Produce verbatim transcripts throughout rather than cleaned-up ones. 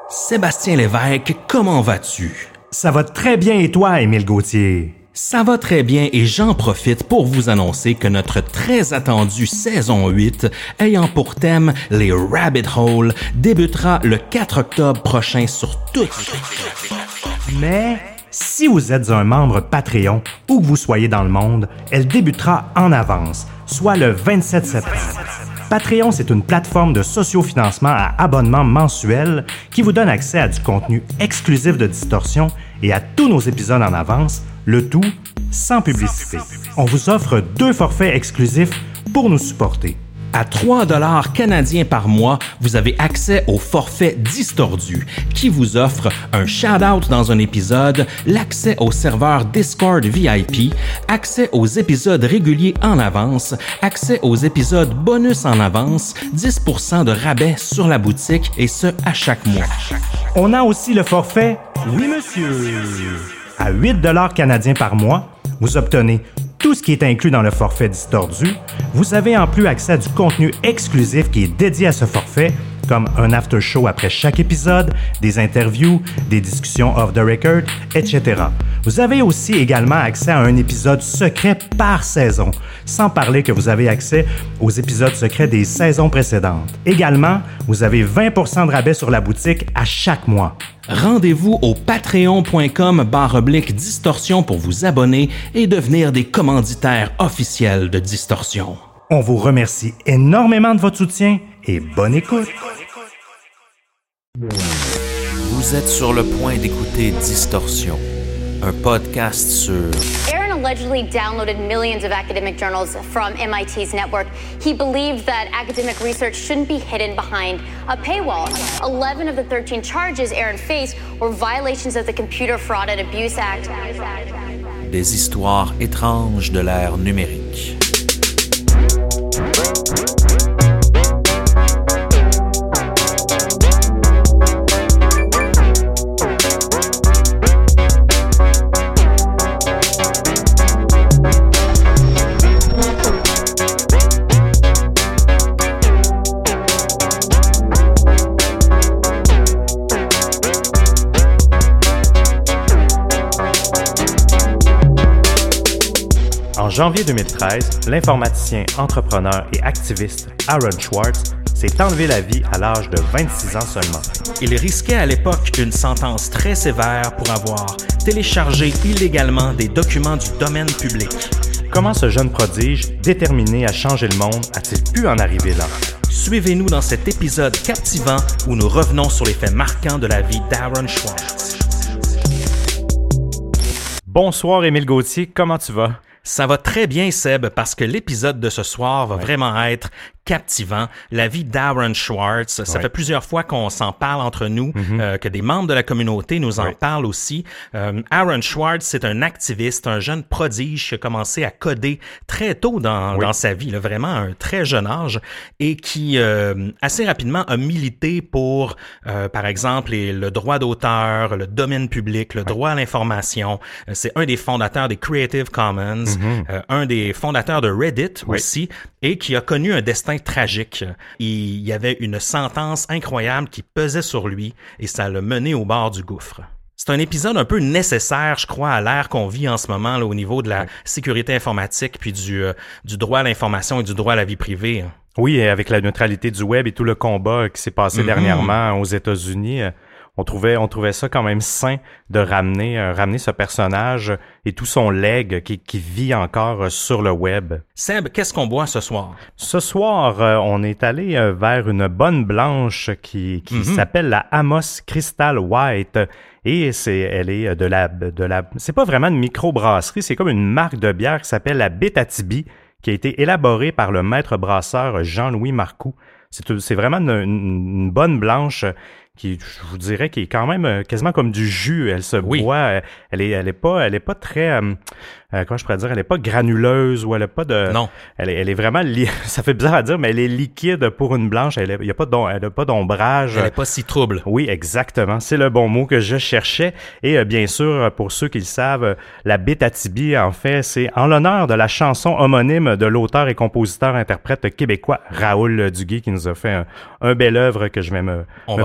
Sébastien Lévesque, comment vas-tu? Ça va très bien et toi, Émile Gauthier? Ça va très bien et j'en profite pour vous annoncer que notre très attendue saison huit, ayant pour thème les Rabbit Hole, débutera le quatre octobre prochain sur toutes les... Mais si vous êtes un membre Patreon, où que vous soyez dans le monde, elle débutera en avance, soit le vingt-sept septembre. Patreon, c'est une plateforme de sociofinancement à abonnement mensuel qui vous donne accès à du contenu exclusif de Distorsion et à tous nos épisodes en avance, le tout sans publicité. On vous offre deux forfaits exclusifs pour nous supporter. À trois dollars canadiens par mois, vous avez accès au forfait Distordu, qui vous offre un shout-out dans un épisode, l'accès au serveur Discord V I P, accès aux épisodes réguliers en avance, accès aux épisodes bonus en avance, dix pour cent de rabais sur la boutique, et ce, à chaque mois. On a aussi le forfait Oui Monsieur. À huit dollars canadiens par mois, vous obtenez tout ce qui est inclus dans le forfait Distordu. Vous avez en plus accès à du contenu exclusif qui est dédié à ce forfait, comme un after show après chaque épisode, des interviews, des discussions off the record, et cetera. Vous avez aussi également accès à un épisode secret par saison, sans parler que vous avez accès aux épisodes secrets des saisons précédentes. Également, vous avez vingt pour cent de rabais sur la boutique à chaque mois. Rendez-vous au patreon.com barre oblique distorsion pour vous abonner et devenir des commanditaires officiels de Distorsion. On vous remercie énormément de votre soutien et bonne écoute. Vous êtes sur le point d'écouter Distorsion, un podcast sur... Aaron allegedly downloaded millions of academic journals from M I T's network. He believed that academic research shouldn't be hidden behind a paywall. eleven of the thirteen charges Aaron faced were violations of the Computer Fraud and Abuse Act. Des histoires étranges de l'ère numérique. En janvier deux mille treize, l'informaticien, entrepreneur et activiste Aaron Swartz s'est enlevé la vie à l'âge de vingt-six ans seulement. Il risquait à l'époque une sentence très sévère pour avoir téléchargé illégalement des documents du domaine public. Comment ce jeune prodige, déterminé à changer le monde, a-t-il pu en arriver là? Suivez-nous dans cet épisode captivant où nous revenons sur les faits marquants de la vie d'Aaron Swartz. Bonsoir Émile Gauthier, comment tu vas? Ça va très bien, Seb, parce que l'épisode de ce soir va ouais. vraiment être captivant. La vie d'Aaron Swartz, ça ouais. fait plusieurs fois qu'on s'en parle entre nous, mm-hmm. euh, que des membres de la communauté nous en ouais. parlent aussi. Euh, Aaron Swartz, c'est un activiste, un jeune prodige qui a commencé à coder très tôt dans, oui. dans sa vie, là, vraiment à un très jeune âge, et qui euh, assez rapidement a milité pour, euh, par exemple, les, le droit d'auteur, le domaine public, le ouais. droit à l'information. C'est un des fondateurs des Creative Commons, mm-hmm. euh, un des fondateurs de Reddit oui. aussi, et qui a connu un destin tragique. Il y avait une sentence incroyable qui pesait sur lui et ça l'a mené au bord du gouffre. C'est un épisode un peu nécessaire, je crois, à l'ère qu'on vit en ce moment là, au niveau de la sécurité informatique puis du, euh, du droit à l'information et du droit à la vie privée. Oui, et avec la neutralité du web et tout le combat qui s'est passé mm-hmm. dernièrement aux États-Unis, on trouvait, on trouvait ça quand même sain de ramener, euh, ramener ce personnage et tout son legs qui, qui vit encore sur le web. Seb, qu'est-ce qu'on boit ce soir? Ce soir, euh, on est allé euh, vers une bonne blanche qui, qui mm-hmm. s'appelle la Amos Crystal White. Et c'est, elle est de la, de la, c'est pas vraiment une microbrasserie, c'est comme une marque de bière qui s'appelle la Bétatibi, qui a été élaborée par le maître brasseur Jean-Louis Marcoux. C'est, c'est vraiment une, une bonne blanche qui, je vous dirais, qui est quand même quasiment comme du jus. Elle se oui. boit, elle est, elle est pas, elle est pas très, euh, euh, comment je pourrais dire, elle est pas granuleuse ou elle est pas de, non, elle est, elle est vraiment, li- ça fait bizarre à dire, mais elle est liquide pour une blanche. Elle, il y a pas d'om- elle a pas d'ombrage. Elle est pas si trouble. Oui, exactement. C'est le bon mot que je cherchais. Et euh, bien sûr, pour ceux qui le savent, la Bétatibi, en fait, c'est en l'honneur de la chanson homonyme de l'auteur et compositeur-interprète québécois Raoul Duguay qui nous a fait un, un bel œuvre que je vais me, On me va pas la passer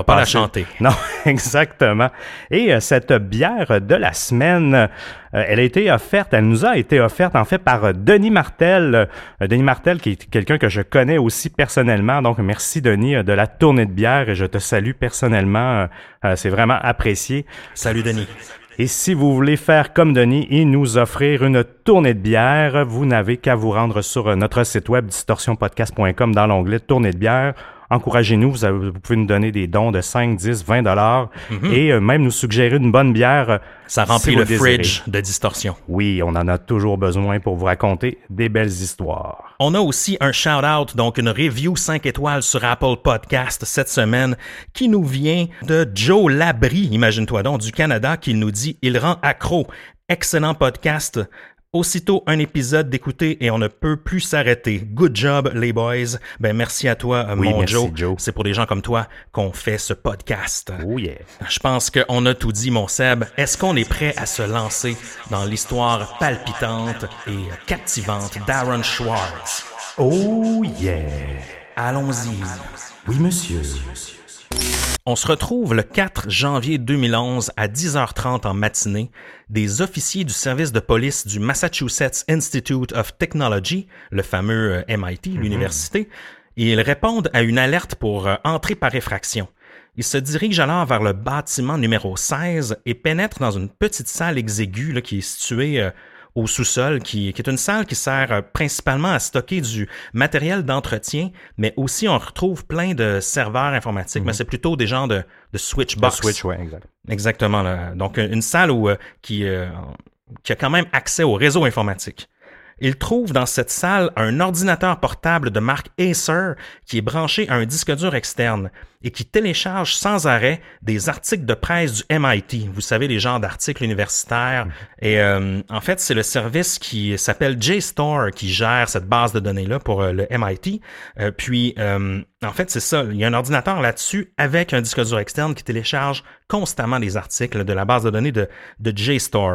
chanter. Non, exactement. Et euh, cette bière de la semaine, euh, elle a été offerte, elle nous a été offerte en fait par euh, Denis Martel. Euh, Denis Martel qui est quelqu'un que je connais aussi personnellement. Donc, merci Denis euh, de la tournée de bière et je te salue personnellement. Euh, euh, c'est vraiment apprécié. Salut Denis. Et si vous voulez faire comme Denis et nous offrir une tournée de bière, vous n'avez qu'à vous rendre sur notre site web distorsion podcast point com dans l'onglet tournée de bière. Encouragez-nous, vous, avez, vous pouvez nous donner des dons de cinq, dix, vingt dollars mm-hmm. et euh, même nous suggérer une bonne bière. Ça remplit si le fridge de Distorsion. Oui, on en a toujours besoin pour vous raconter des belles histoires. On a aussi un shout-out, donc une review cinq étoiles sur Apple Podcast cette semaine qui nous vient de Joe Labrie, imagine-toi donc, du Canada, qui nous dit « Il rend accro. Excellent podcast. » Aussitôt un épisode d'écouter et on ne peut plus s'arrêter. Good job, les boys. Ben merci à toi, oui, mon merci, Joe. Joe. C'est pour des gens comme toi qu'on fait ce podcast. Oh yeah. Je pense qu'on a tout dit, mon Seb. Est-ce qu'on est prêt à se lancer dans l'histoire palpitante et captivante d'Aaron Swartz? Oh yeah. Allons-y. Oui, monsieur. On se retrouve le quatre janvier deux mille onze à dix heures trente en matinée. Des officiers du service de police du Massachusetts Institute of Technology, le fameux M I T, mm-hmm. l'université, et ils répondent à une alerte pour euh, entrer par effraction. Ils se dirigent alors vers le bâtiment numéro seize et pénètrent dans une petite salle exiguë là, qui est située euh, au sous-sol, qui, qui est une salle qui sert euh, principalement à stocker du matériel d'entretien, mais aussi on retrouve plein de serveurs informatiques, mm-hmm. mais c'est plutôt des genres de, de switchbox. De switch, oui, exact. Exactement. Là. Donc, une salle où, euh, qui, euh, qui a quand même accès au réseau informatique. Il trouve dans cette salle un ordinateur portable de marque Acer qui est branché à un disque dur externe et qui télécharge sans arrêt des articles de presse du M I T. Vous savez, les genres d'articles universitaires. Et euh, en fait, c'est le service qui s'appelle JSTOR qui gère cette base de données-là pour euh, le M I T. Euh, puis, euh, en fait, c'est ça. Il y a un ordinateur là-dessus avec un disque dur externe qui télécharge constamment les articles de la base de données de, de JSTOR.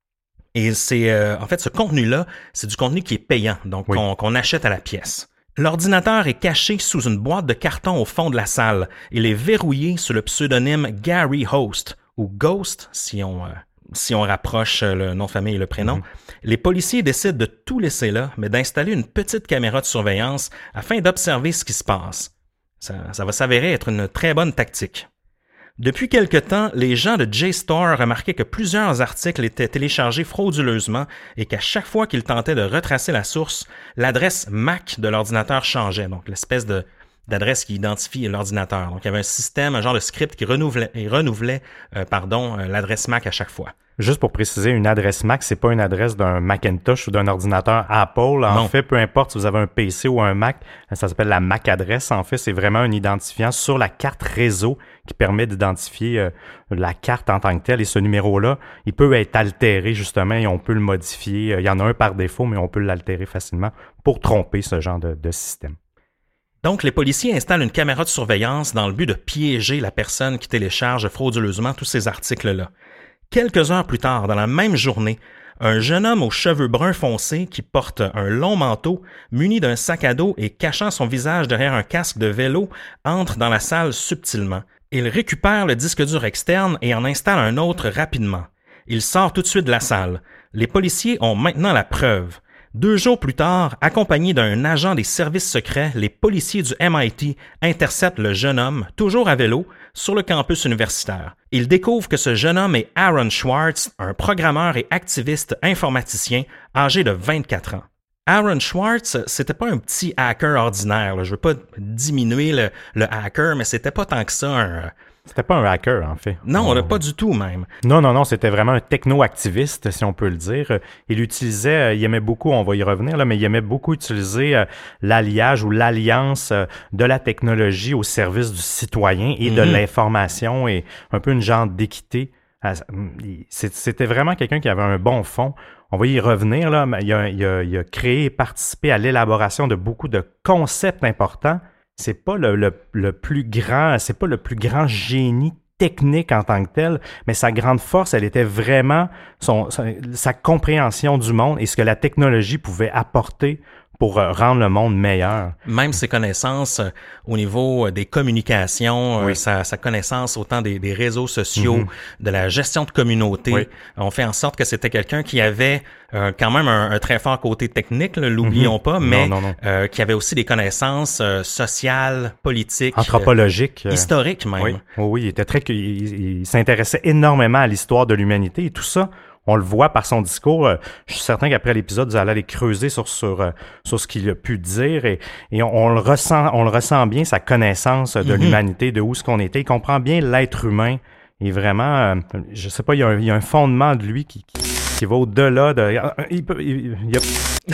Et c'est euh, en fait ce contenu-là, c'est du contenu qui est payant, donc oui. qu'on, qu'on achète à la pièce. L'ordinateur est caché sous une boîte de carton au fond de la salle. Il est verrouillé sous le pseudonyme Gary Host, ou Ghost, si on, euh, si on rapproche le nom de famille et le prénom. Mm-hmm. Les policiers décident de tout laisser là, mais d'installer une petite caméra de surveillance afin d'observer ce qui se passe. Ça, ça va s'avérer être une très bonne tactique. Depuis quelque temps, les gens de JSTOR remarquaient que plusieurs articles étaient téléchargés frauduleusement et qu'à chaque fois qu'ils tentaient de retracer la source, l'adresse M A C de l'ordinateur changeait, donc l'espèce de, d'adresse qui identifie l'ordinateur. Donc, il y avait un système, un genre de script qui renouvelait, et renouvelait euh, pardon, l'adresse M A C à chaque fois. Juste pour préciser, une adresse M A C, c'est pas une adresse d'un Macintosh ou d'un ordinateur Apple. En non. fait, peu importe si vous avez un P C ou un Mac, ça s'appelle la M A C adresse. En fait, c'est vraiment un identifiant sur la carte réseau qui permet d'identifier euh, la carte en tant que telle. Et ce numéro-là, il peut être altéré justement et on peut le modifier. Il y en a un par défaut, mais on peut l'altérer facilement pour tromper ce genre de, de système. Donc, les policiers installent une caméra de surveillance dans le but de piéger la personne qui télécharge frauduleusement tous ces articles-là. Quelques heures plus tard, dans la même journée, un jeune homme aux cheveux bruns foncés qui porte un long manteau, muni d'un sac à dos et cachant son visage derrière un casque de vélo, entre dans la salle subtilement. Il récupère le disque dur externe et en installe un autre rapidement. Il sort tout de suite de la salle. Les policiers ont maintenant la preuve. Deux jours plus tard, accompagnés d'un agent des services secrets, les policiers du M I T interceptent le jeune homme, toujours à vélo, sur le campus universitaire. Ils découvrent que ce jeune homme est Aaron Swartz, un programmeur et activiste informaticien âgé de vingt-quatre ans. Aaron Swartz, c'était pas un petit hacker ordinaire. Là. Je veux pas diminuer le, le hacker, mais c'était pas tant que ça un... C'était pas un hacker, en fait. Non, on... pas du tout, même. Non, non, non, c'était vraiment un techno-activiste, si on peut le dire. Il utilisait, il aimait beaucoup, on va y revenir, là, mais il aimait beaucoup utiliser euh, l'alliage ou l'alliance euh, de la technologie au service du citoyen et mm-hmm. de l'information et un peu une genre d'équité. C'était vraiment quelqu'un qui avait un bon fond. On va y revenir, là. Il a, il a, il a créé et participé à l'élaboration de beaucoup de concepts importants. C'est pas le, le, le plus grand, c'est pas le plus grand génie technique en tant que tel, mais sa grande force, elle était vraiment son, sa, sa compréhension du monde et ce que la technologie pouvait apporter pour euh, rendre le monde meilleur. Même ses connaissances euh, au niveau euh, des communications, oui. euh, sa, sa connaissance autant des, des réseaux sociaux, mm-hmm. de la gestion de communauté, oui. on fait en sorte que c'était quelqu'un qui avait euh, quand même un, un très fort côté technique, là, l'oublions mm-hmm. pas, mais non, non, non. Euh, qui avait aussi des connaissances euh, sociales, politiques, anthropologiques, euh, historiques même. Oui, oui, oui il était très, il, il s'intéressait énormément à l'histoire de l'humanité et tout ça. On le voit par son discours. Je suis certain qu'après l'épisode, vous allez aller creuser sur sur sur ce qu'il a pu dire et, et on, on le ressent, on le ressent bien sa connaissance de mm-hmm. l'humanité, de où ce qu'on était. Il comprend bien l'être humain et vraiment, euh, je sais pas, il y a un, il y a un fondement de lui qui qui, qui va au-delà de. Il peut, il, il a...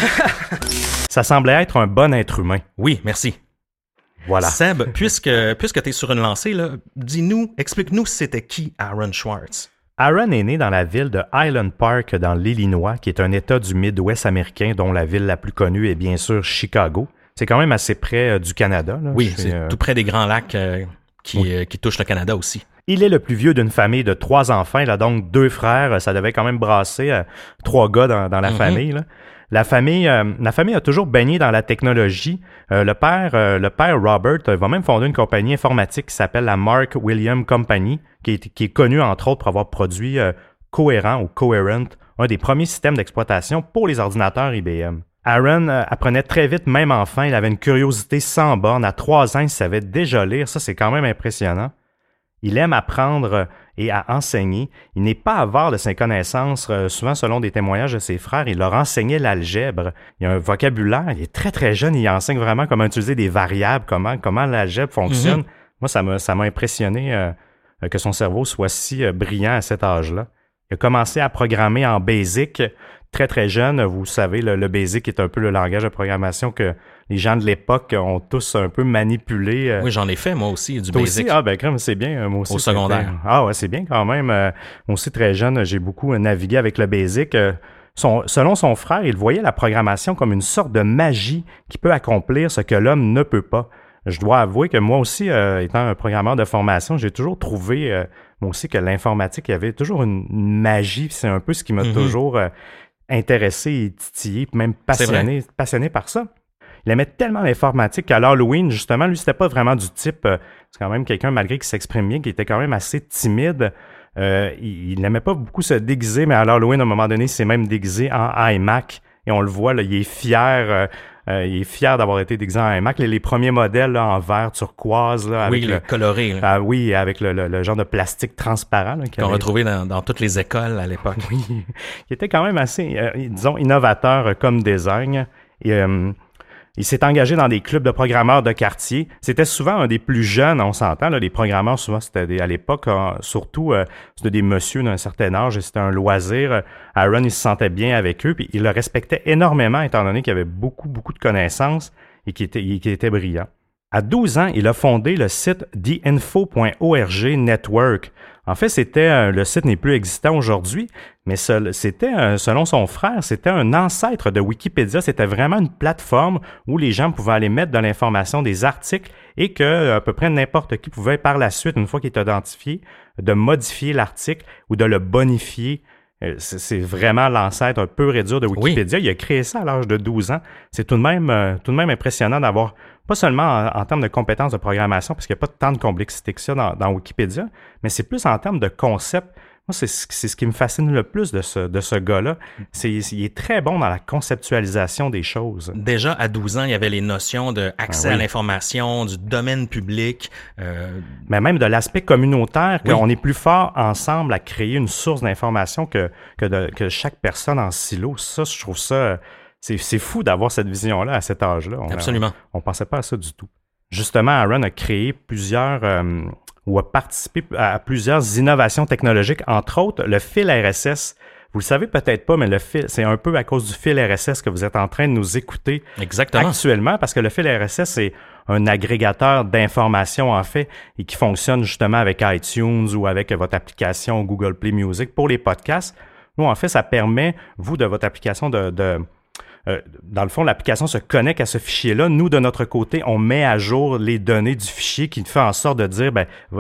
Ça semblait être un bon être humain. Oui, merci. Voilà. Seb, puisque puisque t'es sur une lancée là, dis-nous, explique-nous c'était qui Aaron Swartz. Aaron est né dans la ville de Highland Park, dans l'Illinois, qui est un État du Midwest américain, dont la ville la plus connue est bien sûr Chicago. C'est quand même assez près euh, du Canada. Là. Oui, c'est euh... tout près des Grands Lacs euh, qui, oui. euh, qui touchent le Canada aussi. Il est le plus vieux d'une famille de trois enfants. Il a donc deux frères. Ça devait quand même brasser euh, trois gars dans, dans la mm-hmm. famille. Là. La famille, euh, la famille a toujours baigné dans la technologie. Euh, le père, euh, le père Robert euh, va même fonder une compagnie informatique qui s'appelle la Mark Williams Company, qui est, qui est connue entre autres pour avoir produit euh, Coherent ou Coherent, un des premiers systèmes d'exploitation pour les ordinateurs I B M. Aaron euh, apprenait très vite, même enfant. Il avait une curiosité sans borne. À trois ans, il savait déjà lire. Ça, c'est quand même impressionnant. Il aime apprendre et à enseigner. Il n'est pas avare de ses connaissances. Souvent, selon des témoignages de ses frères, il leur enseignait l'algèbre. Il a un vocabulaire. Il est très, très jeune. Il enseigne vraiment comment utiliser des variables, comment, comment l'algèbre fonctionne. Mm-hmm. Moi, ça m'a, ça m'a impressionné euh, que son cerveau soit si euh, brillant à cet âge-là. Il a commencé à programmer en BASIC très, très jeune. Vous savez, le, le BASIC est un peu le langage de programmation que les gens de l'époque ont tous un peu manipulé. Oui, j'en ai fait, moi aussi, du Toi BASIC. Aussi? Ah, ben, crème, c'est bien. Moi aussi, au secondaire. C'était... Ah, ouais, c'est bien quand même. Moi aussi, très jeune, j'ai beaucoup navigué avec le BASIC. Son, selon son frère, il voyait la programmation comme une sorte de magie qui peut accomplir ce que l'homme ne peut pas. Je dois avouer que moi aussi, euh, étant un programmeur de formation, j'ai toujours trouvé, euh, moi aussi, que l'informatique, il y avait toujours une, une magie. C'est un peu ce qui m'a mm-hmm. toujours euh, intéressé et titillé, même passionné, passionné par ça. Il aimait tellement l'informatique qu'à l'Halloween, justement, lui, c'était pas vraiment du type... Euh, c'est quand même quelqu'un, malgré qu'il s'exprime bien, qui était quand même assez timide. Euh, il, il n'aimait pas beaucoup se déguiser, mais à l'Halloween, à un moment donné, il s'est même déguisé en iMac. Et on le voit, là, il est fier... Euh, Euh, il est fier d'avoir été déguisé en iMac. Les, les premiers modèles là, en vert turquoise. Là, avec oui, le, le coloré. Là. Ah, oui, avec le, le, le genre de plastique transparent. Là, qu'on avait... retrouvait dans, dans toutes les écoles à l'époque. Oui, il était quand même assez, euh, disons, innovateur euh, comme design. Et, euh, il s'est engagé dans des clubs de programmeurs de quartier. C'était souvent un des plus jeunes, on s'entend. Là, les programmeurs, souvent, c'était des, à l'époque, euh, surtout, euh, c'était des messieurs d'un certain âge et c'était un loisir. Aaron, il se sentait bien avec eux, puis il le respectait énormément, étant donné qu'il avait beaucoup, beaucoup de connaissances et qu'il était, qu'il était brillant. À douze ans, il a fondé le site the info point org Network. En fait, c'était euh, le site n'est plus existant aujourd'hui, mais ce, c'était, euh, selon son frère, c'était un ancêtre de Wikipédia. C'était vraiment une plateforme où les gens pouvaient aller mettre de l'information, des articles, et que à peu près n'importe qui pouvait par la suite, une fois qu'il est identifié, de modifier l'article ou de le bonifier. Euh, c'est, c'est vraiment l'ancêtre pur et dur de Wikipédia. Oui. Il a créé ça à l'âge de douze ans. C'est tout de même, euh, tout de même impressionnant d'avoir pas seulement en, en termes de compétences de programmation, parce qu'il n'y a pas tant de complexité que ça dans, dans Wikipédia, mais c'est plus en termes de concept. Moi, c'est, c'est ce qui me fascine le plus de ce, de ce gars-là. C'est, il est très bon dans la conceptualisation des choses. Déjà, à douze ans, il y avait les notions d'accès ah, oui. à l'information, du domaine public. Euh... Mais même de l'aspect communautaire, oui. qu'on est plus fort ensemble à créer une source d'information que, que, de, que chaque personne en silo. Ça, je trouve ça... C'est, c'est fou d'avoir cette vision-là à cet âge-là. On, Absolument. On ne pensait pas à ça du tout. Justement, Aaron a créé plusieurs... Euh, ou a participé à plusieurs innovations technologiques, entre autres le fil R S S. Vous le savez peut-être pas, mais le fil, c'est un peu à cause du fil R S S que vous êtes en train de nous écouter Exactement. actuellement, parce que le fil R S S, c'est un agrégateur d'informations, en fait, et qui fonctionne justement avec iTunes ou avec votre application Google Play Music pour les podcasts. Nous, en fait, ça permet, vous, de votre application de... de Euh, dans le fond, l'application se connecte à ce fichier-là. Nous, de notre côté, on met à jour les données du fichier qui fait en sorte de dire, ben,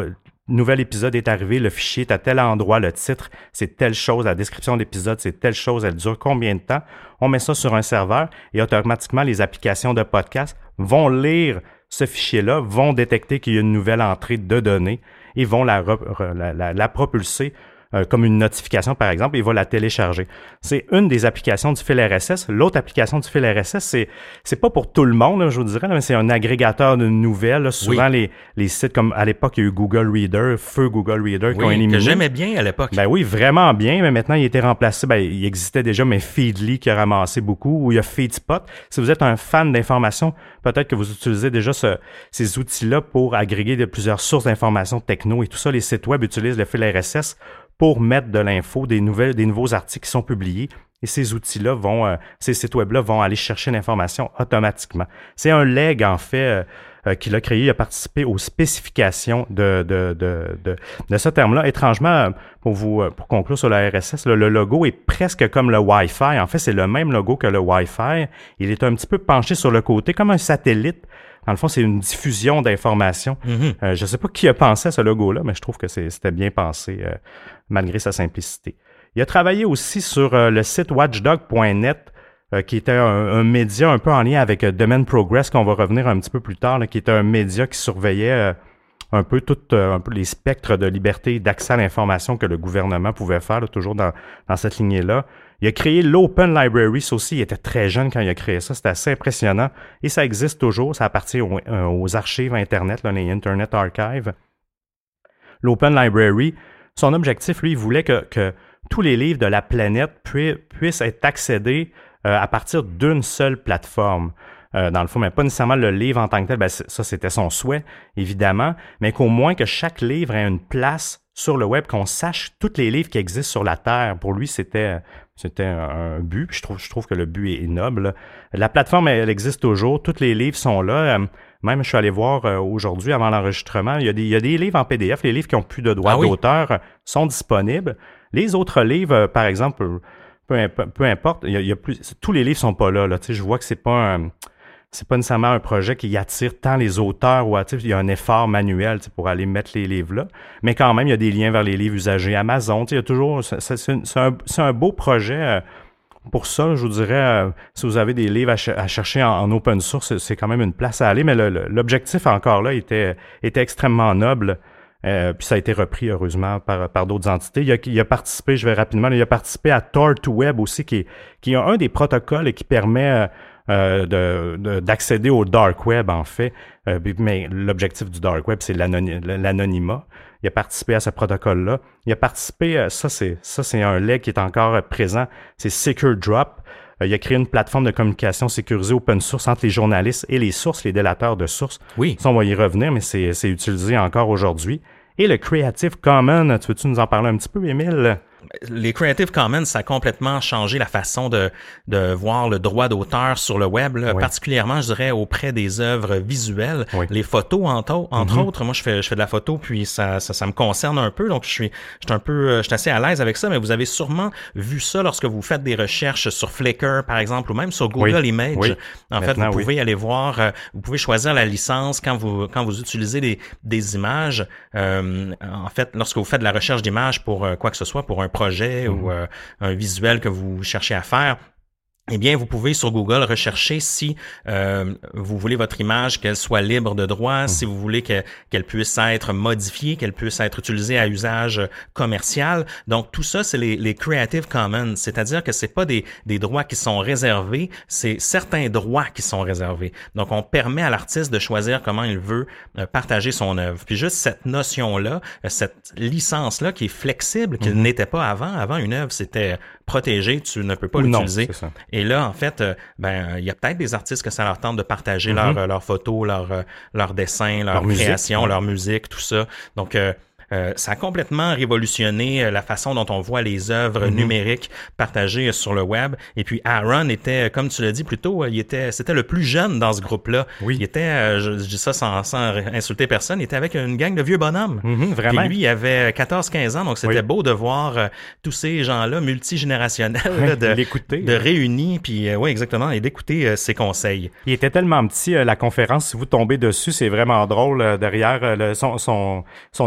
nouvel épisode est arrivé, le fichier est à tel endroit, le titre, c'est telle chose, la description de l'épisode, c'est telle chose, elle dure combien de temps. On met ça sur un serveur et automatiquement, les applications de podcast vont lire ce fichier-là, vont détecter qu'il y a une nouvelle entrée de données et vont la, la, la, la propulser euh, comme une notification, par exemple, et va la télécharger. C'est une des applications du fil R S S. L'autre application du fil R S S, c'est c'est pas pour tout le monde, là, je vous dirais, là, mais c'est un agrégateur de nouvelles. Là. Souvent, oui. les, les sites comme à l'époque, il y a eu Google Reader, feu Google Reader oui, qui ont éliminé. Que j'aimais bien à l'époque. Ben oui, vraiment bien, mais maintenant, il a été remplacé. Ben, il existait déjà, mais Feedly qui a ramassé beaucoup, ou il y a FeedSpot. Si vous êtes un fan d'information, peut-être que vous utilisez déjà ce, ces outils-là pour agréger de plusieurs sources d'informations techno et tout ça. Les sites web utilisent le fil R S S pour mettre de l'info, des nouvelles, des nouveaux articles qui sont publiés. Et ces outils-là vont, euh, ces sites web-là vont aller chercher l'information automatiquement. C'est un leg, en fait, euh, euh, qu'il a créé. Il a participé aux spécifications de, de, de, de, de ce terme-là. Étrangement, pour vous, pour conclure sur le R S S, le, le logo est presque comme le Wi-Fi. En fait, c'est le même logo que le Wi-Fi. Il est un petit peu penché sur le côté, comme un satellite. Dans le fond, c'est une diffusion d'informations. Mm-hmm. Euh, je ne sais pas qui a pensé à ce logo-là, mais je trouve que c'est, c'était bien pensé, euh, malgré sa simplicité. Il a travaillé aussi sur euh, le site watchdog point net, euh, qui était un, un média un peu en lien avec euh, Domain Progress, qu'on va revenir un petit peu plus tard, là, qui était un média qui surveillait euh, un peu tout euh, un peu les spectres de liberté et d'accès à l'information que le gouvernement pouvait faire, là, toujours dans, dans cette lignée-là. Il a créé l'Open Library, ça aussi, il était très jeune quand il a créé ça, c'était assez impressionnant. Et ça existe toujours, ça appartient aux, aux archives Internet, là, les Internet Archives. L'Open Library, son objectif, lui, il voulait que, que tous les livres de la planète puissent, puissent être accédés euh, à partir d'une seule plateforme. Euh, dans le fond, mais pas nécessairement le livre en tant que tel, ben, ça c'était son souhait, évidemment, mais qu'au moins que chaque livre ait une place sur le web, qu'on sache tous les livres qui existent sur la Terre. Pour lui, c'était, c'était un but, puis je trouve, je trouve que le but est noble. La plateforme, elle existe toujours, tous les livres sont là. Même, je suis allé voir euh, aujourd'hui, avant l'enregistrement, il y, a des, il y a des livres en P D F, les livres qui n'ont plus de droits ah oui. d'auteur sont disponibles. Les autres livres, euh, par exemple, peu, peu, peu importe, il y a, il y a plus, tous les livres sont pas là. là. Tu sais, je vois que c'est pas un... C'est pas nécessairement un projet qui attire tant les auteurs ou il y a un effort manuel pour aller mettre les livres là, mais quand même il y a des liens vers les livres usagés Amazon, il y a toujours c'est, c'est, c'est, un, c'est un beau projet euh, pour ça, je vous dirais euh, si vous avez des livres à, ch- à chercher en, en open source, c'est, c'est quand même une place à aller, mais le, le, l'objectif encore là était, était extrêmement noble. Euh, puis ça a été repris, heureusement, par, par d'autres entités. Il a, il a participé, je vais rapidement, il a participé à Tor to Web aussi, qui est, qui est un des protocoles qui permet euh, Euh, de, de, d'accéder au dark web, en fait. Euh, mais l'objectif du dark web, c'est l'anony- l'anonymat. Il a participé à ce protocole-là. Il a participé, euh, ça c'est ça c'est un leg qui est encore présent, c'est Secure Drop. Euh, il a créé une plateforme de communication sécurisée open source entre les journalistes et les sources, les délateurs de sources. Oui. Ça, on va y revenir, mais c'est, c'est utilisé encore aujourd'hui. Et le Creative Commons, tu veux-tu nous en parler un petit peu, Émile? Les Creative Commons, ça a complètement changé la façon de, de voir le droit d'auteur sur le web, là, oui. particulièrement, je dirais, auprès des œuvres visuelles. Oui. Les photos, entre, entre mm-hmm. autres. Moi, je fais, je fais de la photo, puis ça, ça, ça me concerne un peu, donc je suis, je suis un peu, je suis assez à l'aise avec ça, mais vous avez sûrement vu ça lorsque vous faites des recherches sur Flickr, par exemple, ou même sur Google oui. Images. Oui. En Maintenant, fait, vous pouvez oui. aller voir, vous pouvez choisir la licence quand vous, quand vous utilisez des, des images. Euh, en fait, lorsque vous faites de la recherche d'images pour euh, quoi que ce soit, pour un projet mmh. ou euh, un visuel que vous cherchez à faire, eh bien, vous pouvez sur Google rechercher si euh, vous voulez votre image qu'elle soit libre de droit, mmh. si vous voulez que, qu'elle puisse être modifiée, qu'elle puisse être utilisée à usage commercial. Donc, tout ça, c'est les, les Creative Commons, c'est-à-dire que c'est pas des, des droits qui sont réservés, c'est certains droits qui sont réservés. Donc, on permet à l'artiste de choisir comment il veut euh, partager son œuvre. Puis juste cette notion-là, cette licence-là qui est flexible, qui mmh. n'était pas avant. Avant, une œuvre, c'était protégé, tu ne peux pas non, l'utiliser. C'est ça. Et là, en fait, euh, ben, il y a peut-être des artistes que ça leur tente de partager mm-hmm. leurs leur photos, leurs leur, leur dessins, leurs leur créations, musique, leur musique, tout ça. Donc, euh, Euh, ça a complètement révolutionné la façon dont on voit les œuvres mm-hmm. numériques partagées sur le web. Et puis Aaron était, comme tu l'as dit plus tôt, il était, c'était le plus jeune dans ce groupe-là. Oui. Il était, je, je dis ça sans, sans insulter personne, il était avec une gang de vieux bonhommes. Mm-hmm, vraiment. Puis lui, il avait quatorze quinze ans, donc c'était oui. beau de voir euh, tous ces gens-là multigénérationnels là, de, l'écouter, de réunis, puis euh, oui, exactement, et d'écouter euh, ses conseils. Il était tellement petit, euh, la conférence, si vous tombez dessus, c'est vraiment drôle. Euh, derrière euh, le, son, son, son écran de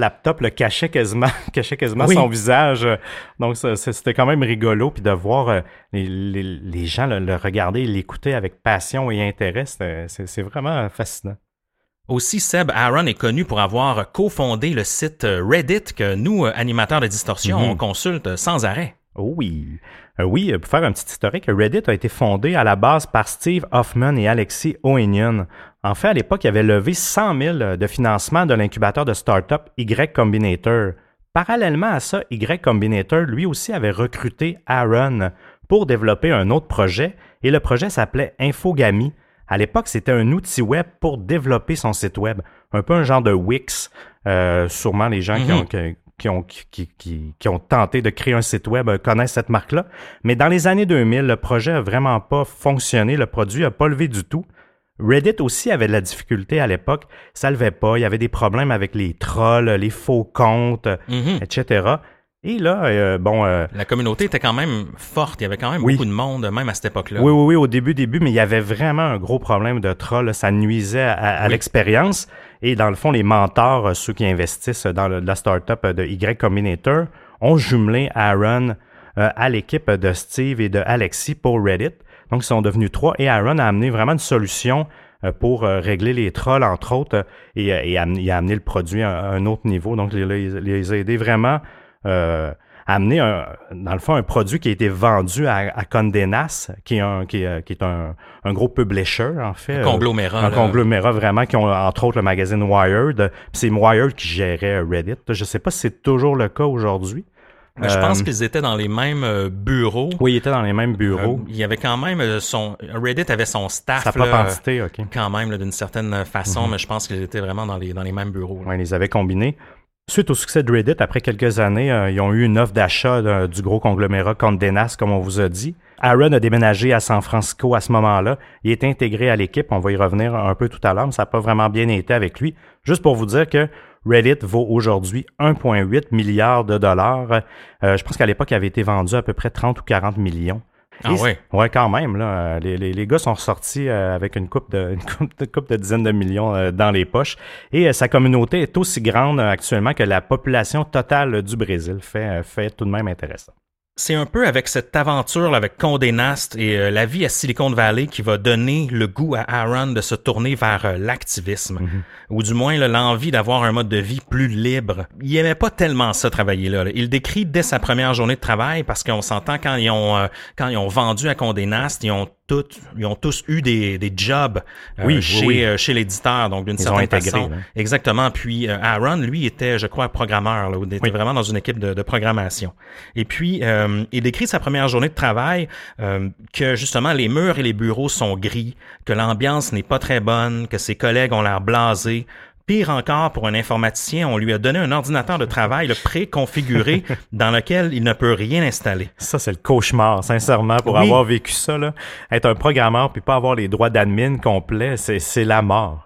laptop le cachait quasiment, cachait quasiment oui. son visage. Donc, ça, c'était quand même rigolo. Puis de voir euh, les, les, les gens le, le regarder, l'écouter avec passion et intérêt, c'est, c'est vraiment fascinant. Aussi, Seb, Aaron est connu pour avoir cofondé le site Reddit que nous, animateurs de Distorsion, mm-hmm. on consulte sans arrêt. Oh oui. Euh, oui, pour faire un petit historique, Reddit a été fondé à la base par Steve Hoffman et Alexis Ohanian. En fait, à l'époque, il avait levé cent mille de financement de l'incubateur de start-up Y Combinator. Parallèlement à ça, Y Combinator, lui aussi, avait recruté Aaron pour développer un autre projet, et le projet s'appelait Infogamy. À l'époque, c'était un outil web pour développer son site web, un peu un genre de Wix. Euh, sûrement les gens mm-hmm. qui ont... Qui, Qui ont, qui, qui, qui ont tenté de créer un site web connaissent cette marque-là. Mais dans les années deux mille, le projet n'a vraiment pas fonctionné, le produit n'a pas levé du tout. Reddit aussi avait de la difficulté à l'époque, ça ne levait pas, il y avait des problèmes avec les trolls, les faux comptes, mm-hmm. et cetera. Et là, euh, bon... Euh, la communauté était quand même forte, il y avait quand même oui. beaucoup de monde, même à cette époque-là. Oui, oui, oui, au début, début, mais il y avait vraiment un gros problème de troll, ça nuisait à, à oui. l'expérience. Et dans le fond, les mentors, ceux qui investissent dans le, la startup de Y Combinator, ont jumelé Aaron euh, à l'équipe de Steve et de Alexis pour Reddit. Donc, ils sont devenus trois et Aaron a amené vraiment une solution euh, pour euh, régler les trolls, entre autres, et, et a, il a amené le produit à, à un autre niveau. Donc, il les, les a aidés vraiment euh, à amener, un, dans le fond, un produit qui a été vendu à, à Condé Nast, qui est un, qui est, qui est un, un gros publisher, en fait. Un conglomérat. Un là. conglomérat, vraiment, qui ont, entre autres, le magazine Wired. C'est Wired qui gérait Reddit. Je ne sais pas si c'est toujours le cas aujourd'hui. Mais je pense euh, qu'ils étaient dans les mêmes bureaux. Oui, ils étaient dans les mêmes bureaux. Euh, il y avait quand même son... Reddit avait son staff. Sa propre entité, OK. Quand même, là, d'une certaine façon, mm-hmm. mais je pense qu'ils étaient vraiment dans les, dans les mêmes bureaux. Oui, ils les avaient combinés. Suite au succès de Reddit, après quelques années, euh, ils ont eu une offre d'achat de, du gros conglomérat Condé Nast, comme on vous a dit. Aaron a déménagé à San Francisco à ce moment-là. Il est intégré à l'équipe. On va y revenir un peu tout à l'heure, mais ça n'a pas vraiment bien été avec lui. Juste pour vous dire que Reddit vaut aujourd'hui un virgule huit milliard de dollars. Euh, je pense qu'à l'époque, il avait été vendu à peu près trente ou quarante millions. Ah oui? Ouais, quand même. Là, les, les, les gars sont ressortis euh, avec une coupe de, une coupe de, coupe de dizaines de millions euh, dans les poches. Et euh, sa communauté est aussi grande euh, actuellement que la population totale du Brésil. Fait, euh, fait tout de même intéressant. C'est un peu avec cette aventure là, avec Condé Nast et euh, la vie à Silicon Valley qui va donner le goût à Aaron de se tourner vers euh, l'activisme, mm-hmm. ou du moins là, l'envie d'avoir un mode de vie plus libre. Il aimait pas tellement ça travailler là. là. Il le décrit dès sa première journée de travail parce qu'on s'entend quand ils ont euh, quand ils ont vendu à Condé Nast, ils ont Tout, ils ont tous eu des, des jobs euh, oui, chez, oui. Euh, chez l'éditeur, donc d'une ils certaine intégré, façon. Hein. Exactement. Puis euh, Aaron, lui, était, je crois, programmeur. Là, il était oui. vraiment dans une équipe de, de programmation. Et puis, euh, il décrit sa première journée de travail euh, que justement les murs et les bureaux sont gris, que l'ambiance n'est pas très bonne, que ses collègues ont l'air blasés. Pire encore, pour un informaticien, on lui a donné un ordinateur de travail préconfiguré dans lequel il ne peut rien installer. Ça, c'est le cauchemar, sincèrement, pour oui. avoir vécu ça. Là. Être un programmeur puis pas avoir les droits d'admin complets, c'est, c'est la mort.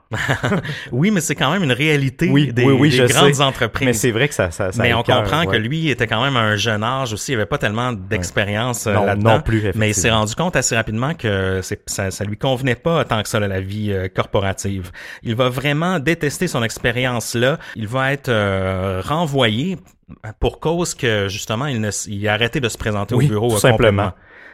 Oui, mais c'est quand même une réalité oui, des, oui, oui, des grandes sais. entreprises. Mais c'est vrai que ça, ça, ça Mais on cœur, comprend ouais. que lui était quand même à un jeune âge aussi. Il avait pas tellement d'expérience ouais. non, là-dedans. Non plus, effectivement. Mais il s'est rendu compte assez rapidement que c'est, ça, ça lui convenait pas tant que ça, là, la vie euh, corporative. Il va vraiment détester son expérience-là. Il va être euh, renvoyé pour cause que, justement, il, ne, il a arrêté de se présenter oui, au bureau. tout euh, simplement.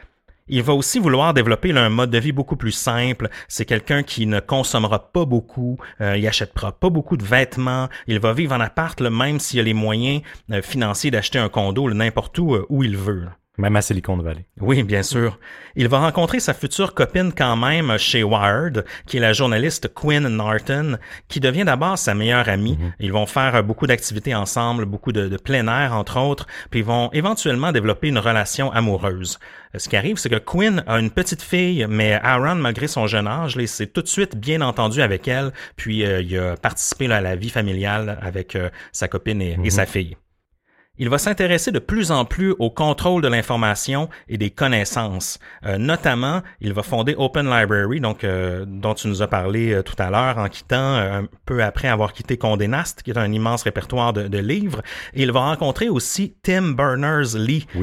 Il va aussi vouloir développer là, un mode de vie beaucoup plus simple. C'est quelqu'un qui ne consommera pas beaucoup, euh, il achètera pas beaucoup de vêtements, il va vivre en appart, là, même s'il a les moyens euh, financiers d'acheter un condo là, n'importe où, euh, où il veut. Là. Même à Silicon Valley. Oui, bien sûr. Il va rencontrer sa future copine quand même chez Wired, qui est la journaliste Quinn Norton, qui devient d'abord sa meilleure amie. Mm-hmm. Ils vont faire beaucoup d'activités ensemble, beaucoup de, de plein air, entre autres, puis ils vont éventuellement développer une relation amoureuse. Ce qui arrive, c'est que Quinn a une petite fille, mais Aaron, malgré son jeune âge, là, il s'est tout de suite bien entendu avec elle, puis euh, il a participé là, à la vie familiale avec euh, sa copine et, mm-hmm. et sa fille. Il va s'intéresser de plus en plus au contrôle de l'information et des connaissances. Euh, notamment, il va fonder Open Library, donc euh, dont tu nous as parlé euh, tout à l'heure, en quittant euh, un peu après avoir quitté Condé Nast, qui est un immense répertoire de, de livres. Et il va rencontrer aussi Tim Berners-Lee. Oui.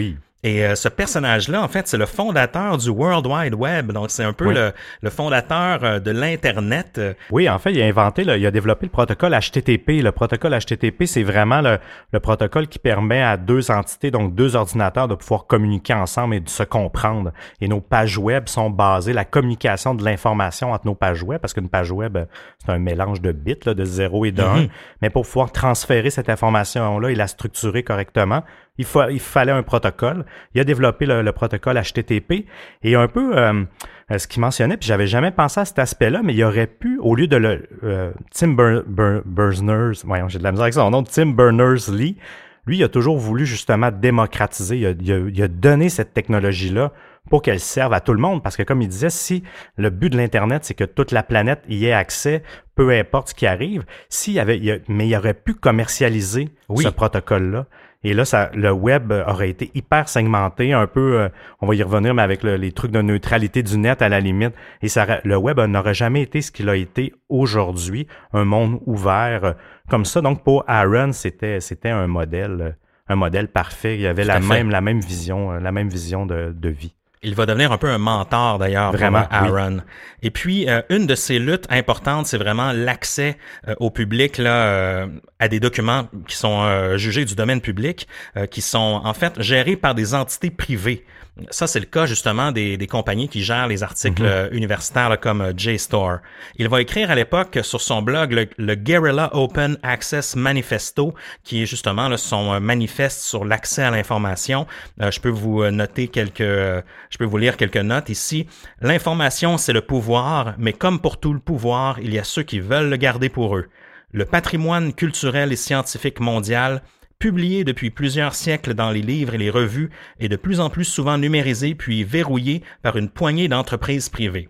Et euh, ce personnage-là, en fait, c'est le fondateur du World Wide Web. Donc, c'est un peu oui. le, le fondateur euh, de l'Internet. Oui, en fait, il a inventé, là, il a développé le protocole H T T P. Le protocole H T T P, c'est vraiment le, le protocole qui permet à deux entités, donc deux ordinateurs, de pouvoir communiquer ensemble et de se comprendre. Et nos pages web sont basées, la communication de l'information entre nos pages web, parce qu'une page web, c'est un mélange de bits, là, de zéro et de un. Mm-hmm. Mais pour pouvoir transférer cette information-là et la structurer correctement, Il, faut, il fallait un protocole. Il a développé le, le protocole H T T P et un peu euh, ce qu'il mentionnait, puis j'avais jamais pensé à cet aspect-là, mais il aurait pu, au lieu de le euh, Tim Ber- Ber- Berners, voyons, j'ai de la misère avec son nom, Tim Berners-Lee, lui, il a toujours voulu justement démocratiser, il a, il a, il a donné cette technologie-là pour qu'elle serve à tout le monde, parce que comme il disait, si le but de l'Internet, c'est que toute la planète y ait accès, peu importe ce qui arrive, s'il y avait, il y a, mais il aurait pu commercialiser oui. ce protocole-là. Et là, ça, le web aurait été hyper segmenté, un peu, euh, on va y revenir, mais avec le, les trucs de neutralité du net à la limite. Et ça, le web n'aurait jamais été ce qu'il a été aujourd'hui, un monde ouvert euh, comme ça. Donc pour Aaron, c'était, c'était un modèle, un modèle parfait. Il y avait la même, la même vision, la même vision de, de vie. Il va devenir un peu un mentor d'ailleurs, vraiment, Aaron. Oui. Et puis euh, une de ses luttes importantes, c'est vraiment l'accès euh, au public là euh, à des documents qui sont euh, jugés du domaine public, euh, qui sont en fait gérés par des entités privées. Ça, c'est le cas justement des, des compagnies qui gèrent les articles mm-hmm. euh, universitaires là, comme euh, JSTOR. Il va écrire à l'époque sur son blog le, le Guerrilla Open Access Manifesto, qui est justement là, son euh, manifeste sur l'accès à l'information. Euh, je peux vous noter quelques, euh, je peux vous lire quelques notes ici. L'information, c'est le pouvoir, mais comme pour tout le pouvoir, il y a ceux qui veulent le garder pour eux. Le patrimoine culturel et scientifique mondial, publié depuis plusieurs siècles dans les livres et les revues, est de plus en plus souvent numérisé puis verrouillé par une poignée d'entreprises privées.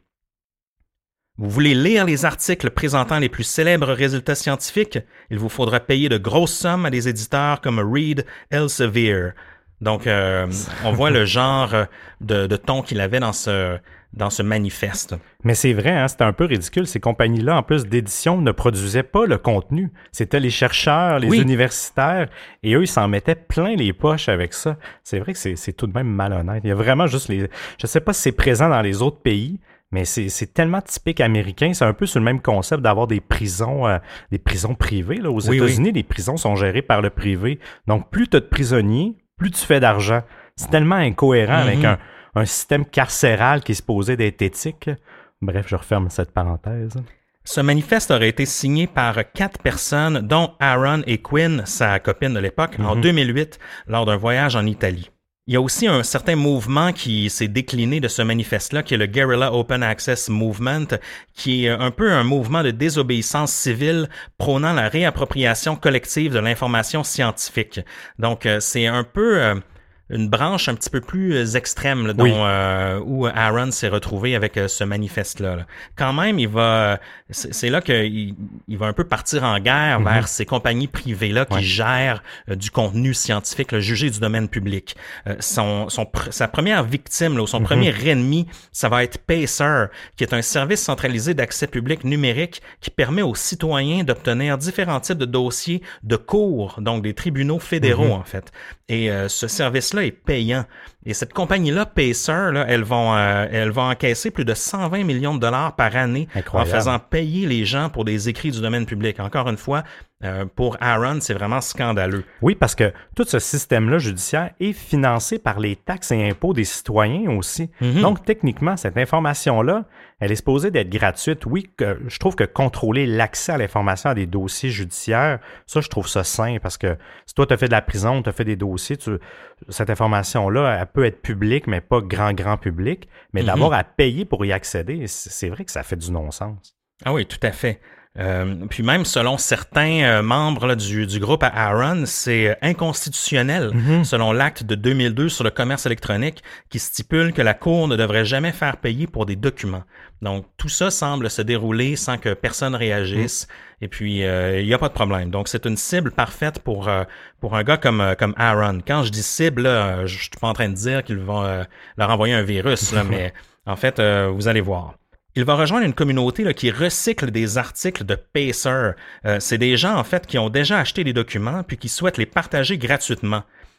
Vous voulez lire les articles présentant les plus célèbres résultats scientifiques? Il vous faudra payer de grosses sommes à des éditeurs comme Reed Elsevier. Donc, euh, on voit le genre de, de ton qu'il avait dans ce, dans ce manifeste. Mais c'est vrai, hein, c'était un peu ridicule. Ces compagnies-là, en plus d'édition, ne produisaient pas le contenu. C'était les chercheurs, les oui. universitaires, et eux, ils s'en mettaient plein les poches avec ça. C'est vrai que c'est, c'est tout de même malhonnête. Il y a vraiment juste les... Je sais pas si c'est présent dans les autres pays, mais c'est, c'est tellement typique américain. C'est un peu sur le même concept d'avoir des prisons, euh, des prisons privées. Là. Aux oui, États-Unis, oui. les prisons sont gérées par le privé. Donc, plus tu as de prisonniers, plus tu fais d'argent. C'est tellement incohérent mm-hmm. avec un, un système carcéral qui est supposé d'être éthique. Bref, je referme cette parenthèse. Ce manifeste aurait été signé par quatre personnes, dont Aaron et Quinn, sa copine de l'époque, mm-hmm. en deux mille huit, lors d'un voyage en Italie. Il y a aussi un certain mouvement qui s'est décliné de ce manifeste-là, qui est le Guerrilla Open Access Movement, qui est un peu un mouvement de désobéissance civile prônant la réappropriation collective de l'information scientifique. Donc, c'est un peu... Euh, une branche un petit peu plus extrême là, dont, oui. euh, où Aaron s'est retrouvé avec euh, ce manifeste-là. Là. Quand même, il va, c'est, c'est là qu'il il va un peu partir en guerre mm-hmm. vers ces compagnies privées-là qui ouais. gèrent euh, du contenu scientifique, là, jugé du domaine public. Euh, son, son, sa première victime, là, ou son mm-hmm. premier ennemi, ça va être Pacer, qui est un service centralisé d'accès public numérique qui permet aux citoyens d'obtenir différents types de dossiers de cours, donc des tribunaux fédéraux mm-hmm. en fait. Et euh, ce service-là est payant. Et cette compagnie-là, Pacer, là, elles vont, euh, elles vont encaisser plus de cent vingt millions de dollars par année Incroyable. En faisant payer les gens pour des écrits du domaine public. Encore une fois, euh, pour Aaron, c'est vraiment scandaleux. Oui, parce que tout ce système-là judiciaire est financé par les taxes et impôts des citoyens aussi. Mm-hmm. Donc, techniquement, cette information-là, elle est supposée d'être gratuite. Oui, que, je trouve que contrôler l'accès à l'information à des dossiers judiciaires, ça, je trouve ça sain parce que si toi, tu as fait de la prison, tu as fait des dossiers, tu, cette information-là, elle peut être publique, mais pas grand, grand public. Mais mm-hmm. d'avoir à payer pour y accéder, c'est vrai que ça fait du non-sens. Ah oui, tout à fait. Euh, puis même selon certains euh, membres là, du, du groupe à Aaron, c'est inconstitutionnel mm-hmm. selon l'acte de deux mille deux sur le commerce électronique qui stipule que la Cour ne devrait jamais faire payer pour des documents. Donc tout ça semble se dérouler sans que personne réagisse mm. et puis il euh, n'y a pas de problème. Donc c'est une cible parfaite pour euh, pour un gars comme euh, comme Aaron. Quand je dis cible, là, je suis pas en train de dire qu'ils vont euh, leur envoyer un virus, là, mais en fait euh, vous allez voir. Il va rejoindre une communauté là, qui recycle des articles de Pacer. Euh, c'est des gens, en fait, qui ont déjà acheté des documents puis qui souhaitent les partager gratuitement.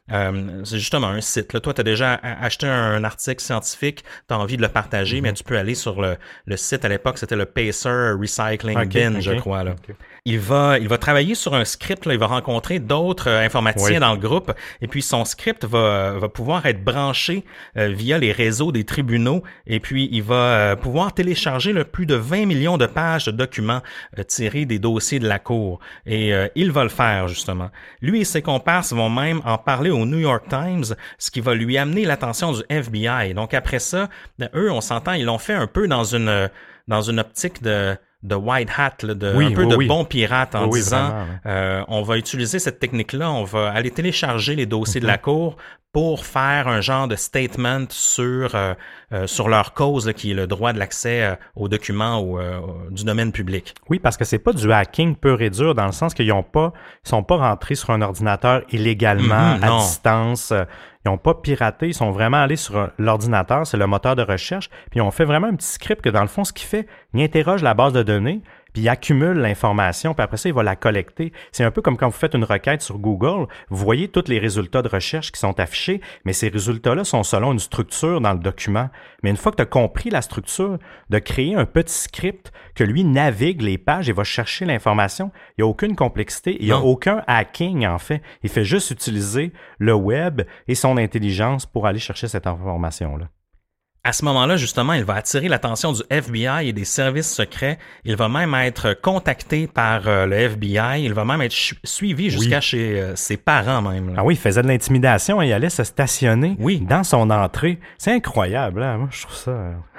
Euh, c'est justement un site. Là. Toi, tu as déjà acheté un article scientifique, tu as envie de le partager, mm-hmm. mais tu peux aller sur le, le site à l'époque, c'était le Pacer Recycling okay, Bin, okay, je crois. Là. Okay. Il va, il va travailler sur un script, là, il va rencontrer d'autres euh, informaticiens oui. dans le groupe, et puis son script va, va pouvoir être branché euh, via les réseaux des tribunaux, et puis il va euh, pouvoir télécharger là, plus de vingt millions de pages de documents euh, tirés des dossiers de la Cour. Et euh, il va le faire, justement. Lui et ses comparses vont même en parler au New York Times, ce qui va lui amener l'attention du F B I. Donc après ça, eux, on s'entend, ils l'ont fait un peu dans une dans une optique de de white hat, là, de oui, un peu oui, de oui. bon pirate en oui, disant vraiment, ouais. euh, on va utiliser cette technique-là, on va aller télécharger les dossiers mm-hmm. de la Cour pour faire un genre de statement sur euh, euh, sur leur cause, là, qui est le droit de l'accès euh, aux documents ou euh, du domaine public. Oui, parce que c'est pas du hacking pur et dur, dans le sens qu'ils ont pas, ils sont pas rentrés sur un ordinateur illégalement, mm-hmm, à non. distance. Ils n'ont pas piraté, ils sont vraiment allés sur l'ordinateur, c'est le moteur de recherche, puis ils ont fait vraiment un petit script que, dans le fond, ce qu'il fait, il interroge la base de données, puis il accumule l'information, puis après ça, il va la collecter. C'est un peu comme quand vous faites une requête sur Google, vous voyez tous les résultats de recherche qui sont affichés, mais ces résultats-là sont selon une structure dans le document. Mais une fois que tu as compris la structure, de créer un petit script que lui navigue les pages et va chercher l'information, il n'y a aucune complexité, il n'y a non. aucun hacking, en fait. Il fait juste utiliser le web et son intelligence pour aller chercher cette information-là. À ce moment-là, justement, il va attirer l'attention du F B I et des services secrets. Il va même être contacté par euh, le F B I. Il va même être ch- suivi jusqu'à oui. chez euh, ses parents même. Là. Ah oui, il faisait de l'intimidation et il allait se stationner oui. dans son entrée. C'est incroyable, hein? Moi, je trouve ça...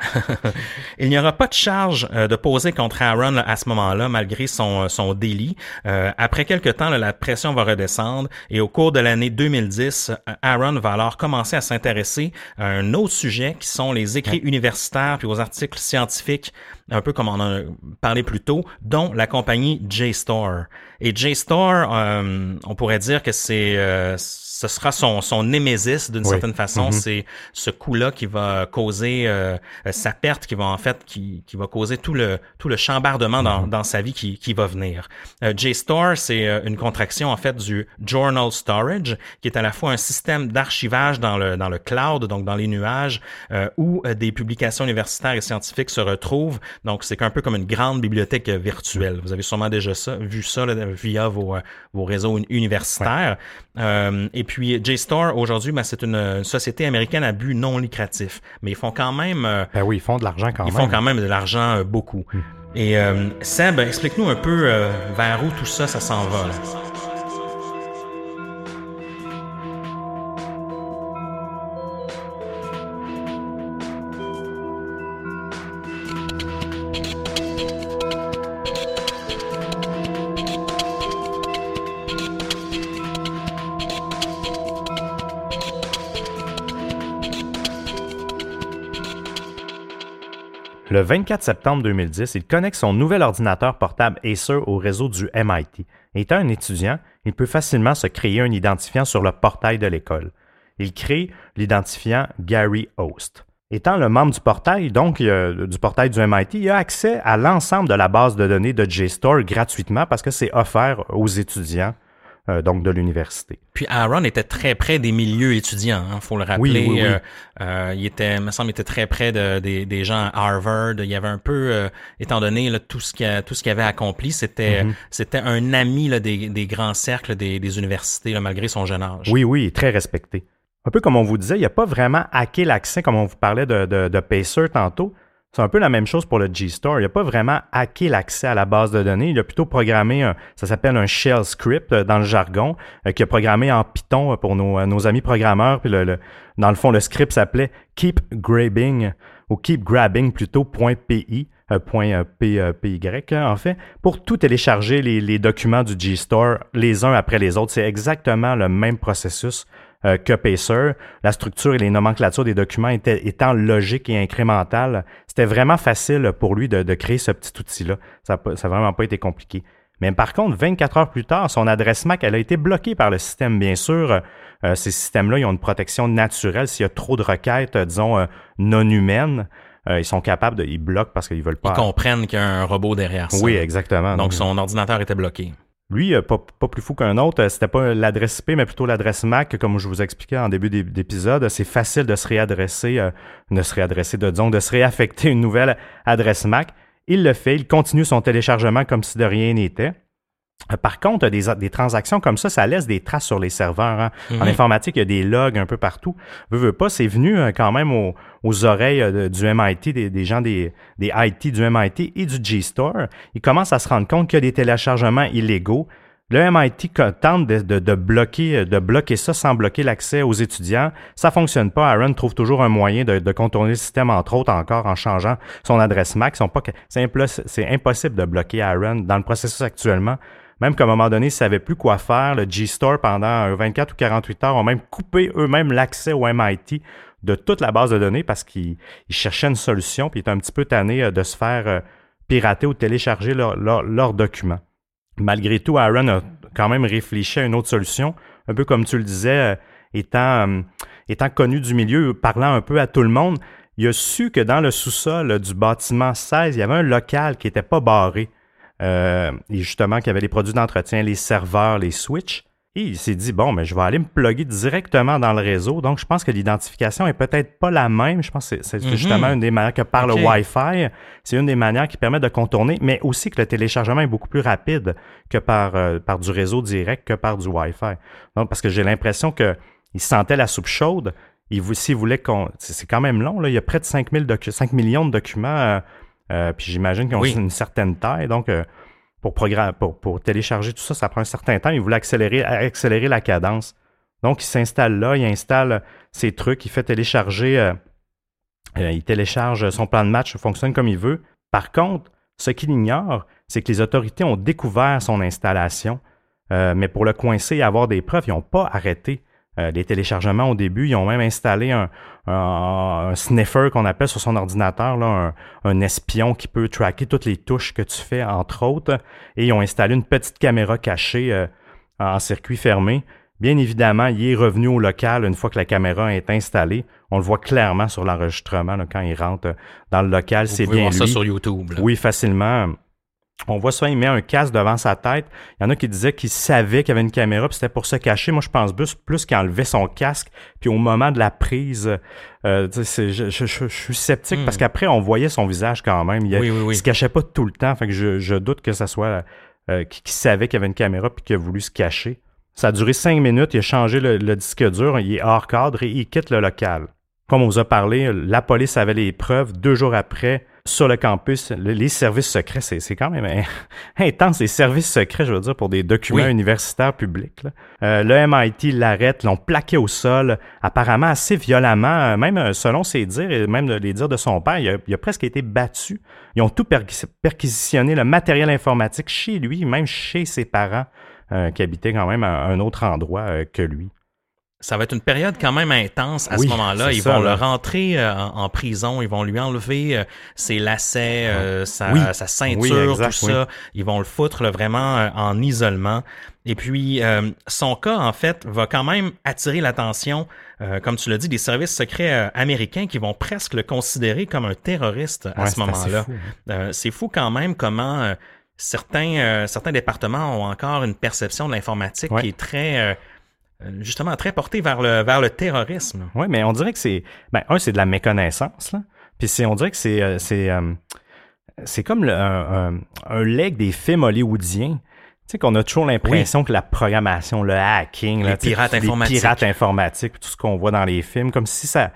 Il n'y aura pas de charge euh, de poser contre Aaron là, à ce moment-là, malgré son, son délit. Euh, après quelque temps, là, la pression va redescendre et au cours de l'année deux mille dix, Aaron va alors commencer à s'intéresser à un autre sujet qui sont les écrits universitaires puis aux articles scientifiques, un peu comme on en a parlé plus tôt, dont la compagnie JSTOR. Et JSTOR, euh, on pourrait dire que c'est euh, ce sera son son némésis d'une oui. certaine façon. Mm-hmm. C'est ce coup-là qui va causer euh, sa perte, qui va en fait qui qui va causer tout le tout le chambardement dans mm-hmm. dans sa vie qui qui va venir. Euh, JSTOR, c'est euh, une contraction en fait du Journal Storage, qui est à la fois un système d'archivage dans le dans le cloud, donc dans les nuages, euh, où euh, des publications universitaires et scientifiques se retrouvent. Donc c'est un peu comme une grande bibliothèque virtuelle. Vous avez sûrement déjà ça, vu ça là, via vos vos réseaux universitaires. Ouais. Euh, et puis JSTOR aujourd'hui, ben, c'est une, une société américaine à but non lucratif, mais ils font quand même. Euh, ben oui, ils font de l'argent quand ils même. Ils font quand même de l'argent euh, beaucoup. Hum. Et euh, Seb, explique-nous un peu euh, vers où tout ça, ça s'en va. Là. Le vingt-quatre septembre deux mille dix, il connecte son nouvel ordinateur portable Acer au réseau du M I T. Étant un étudiant, il peut facilement se créer un identifiant sur le portail de l'école. Il crée l'identifiant Gary Host. Étant le membre du portail, donc euh, du portail du M I T, il a accès à l'ensemble de la base de données de JSTOR gratuitement parce que c'est offert aux étudiants. Euh, donc de l'université. Puis Aaron était très près des milieux étudiants, hein, faut le rappeler. Oui, oui, oui. Euh, euh, il était, me semble, il était très près de, des, des gens à Harvard. Il y avait un peu, euh, étant donné là, tout ce qu'il a, tout ce qu'il avait accompli, c'était, mm-hmm. c'était un ami là, des, des grands cercles des, des universités, là, malgré son jeune âge. Oui, oui, très respecté. Un peu comme on vous disait, il n'a pas vraiment hacké l'accès, comme on vous parlait de, de, de Pacer tantôt. C'est un peu la même chose pour le JSTOR. Il n'a pas vraiment hacké l'accès à la base de données. Il a plutôt programmé, un, ça s'appelle un shell script dans le jargon, euh, qu'il a programmé en Python pour nos, nos amis programmeurs. Puis le, le, dans le fond, le script s'appelait Keep Grabbing, ou Keep Grabbing plutôt, .pi, euh, point, euh, P, euh, P Y, hein, en fait, pour tout télécharger les, les documents du JSTOR les uns après les autres. C'est exactement le même processus euh, que Pacer. La structure et les nomenclatures des documents étaient, étant logiques et incrémentales, c'était vraiment facile pour lui de, de créer ce petit outil-là. Ça n'a vraiment pas été compliqué. Mais par contre, vingt-quatre heures plus tard, son adresse M A C elle a été bloquée par le système. Bien sûr, euh, ces systèmes-là, ils ont une protection naturelle. S'il y a trop de requêtes, euh, disons, euh, non humaines, euh, ils sont capables de... Ils bloquent parce qu'ils veulent pas... Ils comprennent qu'il y a un robot derrière ça. Oui, exactement. Donc, son ordinateur était bloqué. Lui, pas, pas plus fou qu'un autre, c'était pas l'adresse I P, mais plutôt l'adresse M A C, comme je vous expliquais en début d'épisode. C'est facile de se réadresser, euh, de se réadresser, de, disons, de se réaffecter une nouvelle adresse M A C. Il le fait, il continue son téléchargement comme si de rien n'était. Par contre, des, des transactions comme ça, ça laisse des traces sur les serveurs. Hein. Mm-hmm. En informatique, il y a des logs un peu partout. Veux, veux pas, c'est venu quand même aux, aux oreilles de, du M I T, des, des gens des, des I T du M I T et du G-Store. Ils commencent à se rendre compte qu'il y a des téléchargements illégaux. Le M I T tente de, de, de, bloquer, de bloquer ça sans bloquer l'accès aux étudiants. Ça fonctionne pas. Aaron trouve toujours un moyen de, de contourner le système, entre autres encore en changeant son adresse M A C. Sont pas, c'est, impl- c'est impossible de bloquer Aaron dans le processus actuellement. Même qu'à un moment donné, ils ne savaient plus quoi faire. Le G-Store, pendant vingt-quatre ou quarante-huit heures, ont même coupé eux-mêmes l'accès au M I T de toute la base de données parce qu'ils cherchaient une solution puis ils étaient un petit peu tannés de se faire pirater ou de télécharger leurs leur, leur documents. Malgré tout, Aaron a quand même réfléchi à une autre solution, un peu comme tu le disais, étant, euh, étant connu du milieu, parlant un peu à tout le monde. Il a su que dans le sous-sol du bâtiment seize, il y avait un local qui n'était pas barré. Euh, et justement, qu'il y avait les produits d'entretien, les serveurs, les switches. Et il s'est dit, bon, mais je vais aller me plugger directement dans le réseau. Donc, je pense que l'identification est peut-être pas la même. Je pense que c'est, c'est mm-hmm. justement une des manières que par okay. le Wi-Fi, c'est une des manières qui permet de contourner, mais aussi que le téléchargement est beaucoup plus rapide que par, euh, par du réseau direct que par du Wi-Fi. Donc, parce que j'ai l'impression qu'il sentait la soupe chaude. Il, s'il voulait qu'on... C'est quand même long, là. Il y a près de cinq mille docu- cinq millions de documents... Euh, Euh, puis j'imagine qu'ils ont oui. une certaine taille, donc euh, pour, programme, pour, pour télécharger tout ça, ça prend un certain temps. Il voulait accélérer, accélérer la cadence. Donc, il s'installe là, il installe ses trucs, il fait télécharger, euh, euh, il télécharge son plan de match, ça fonctionne comme il veut. Par contre, ce qu'il ignore, c'est que les autorités ont découvert son installation, euh, mais pour le coincer et avoir des preuves, ils n'ont pas arrêté. Euh, les téléchargements au début, ils ont même installé un, un, un sniffer qu'on appelle sur son ordinateur, là, un, un espion qui peut tracker toutes les touches que tu fais, entre autres, et ils ont installé une petite caméra cachée euh, en circuit fermé. Bien évidemment, il est revenu au local une fois que la caméra est installée. On le voit clairement sur l'enregistrement là, quand il rentre dans le local. Vous c'est pouvez bien voir lui. Ça sur YouTube. Là. Oui, facilement. On voit ça, il met un casque devant sa tête. Il y en a qui disaient qu'il savait qu'il y avait une caméra, puis c'était pour se cacher. Moi, je pense plus, plus qu'il enlevait son casque, puis au moment de la prise, euh, c'est, je, je, je, je suis sceptique, mm. parce qu'après, on voyait son visage quand même. Il, oui, oui, oui. il se cachait pas tout le temps, fait que je, je doute que ça soit euh, qu'il, qu'il savait qu'il y avait une caméra, puis qu'il a voulu se cacher. Ça a duré cinq minutes, il a changé le, le disque dur, il est hors cadre et il quitte le local. Comme on vous a parlé, la police avait les preuves. Deux jours après, sur le campus, le, les services secrets, c'est, c'est quand même intense, les services secrets, je veux dire, pour des documents oui. universitaires publics. Là. Euh, le M I T l'arrête, l'ont plaqué au sol, apparemment assez violemment, même selon ses dires et même les dires de son père, il a, il a presque été battu. Ils ont tout per- perquisitionné, le matériel informatique chez lui, même chez ses parents, euh, qui habitaient quand même à un autre endroit euh, que lui. Ça va être une période quand même intense à oui, ce moment-là. Ils ça, vont là. le rentrer euh, en, en prison, ils vont lui enlever euh, ses lacets, euh, sa, oui. sa ceinture, oui, exact, tout ça. Oui. Ils vont le foutre là, vraiment euh, en isolement. Et puis, euh, son cas, en fait, va quand même attirer l'attention, euh, comme tu l'as dit, des services secrets euh, américains qui vont presque le considérer comme un terroriste à ouais, ce moment-là. Fou, hein. euh, c'est fou quand même comment euh, certains, euh, certains départements ont encore une perception de l'informatique ouais. qui est très... Euh, justement très porté vers le vers le terrorisme. Oui, mais on dirait que c'est ben un c'est de la méconnaissance là. Puis c'est on dirait que c'est c'est euh, c'est comme le, un, un, un leg des films hollywoodiens. Tu sais qu'on a toujours l'impression oui. que la programmation, le hacking, les là, pirates informatiques, les pirates informatiques, tout ce qu'on voit dans les films, comme si ça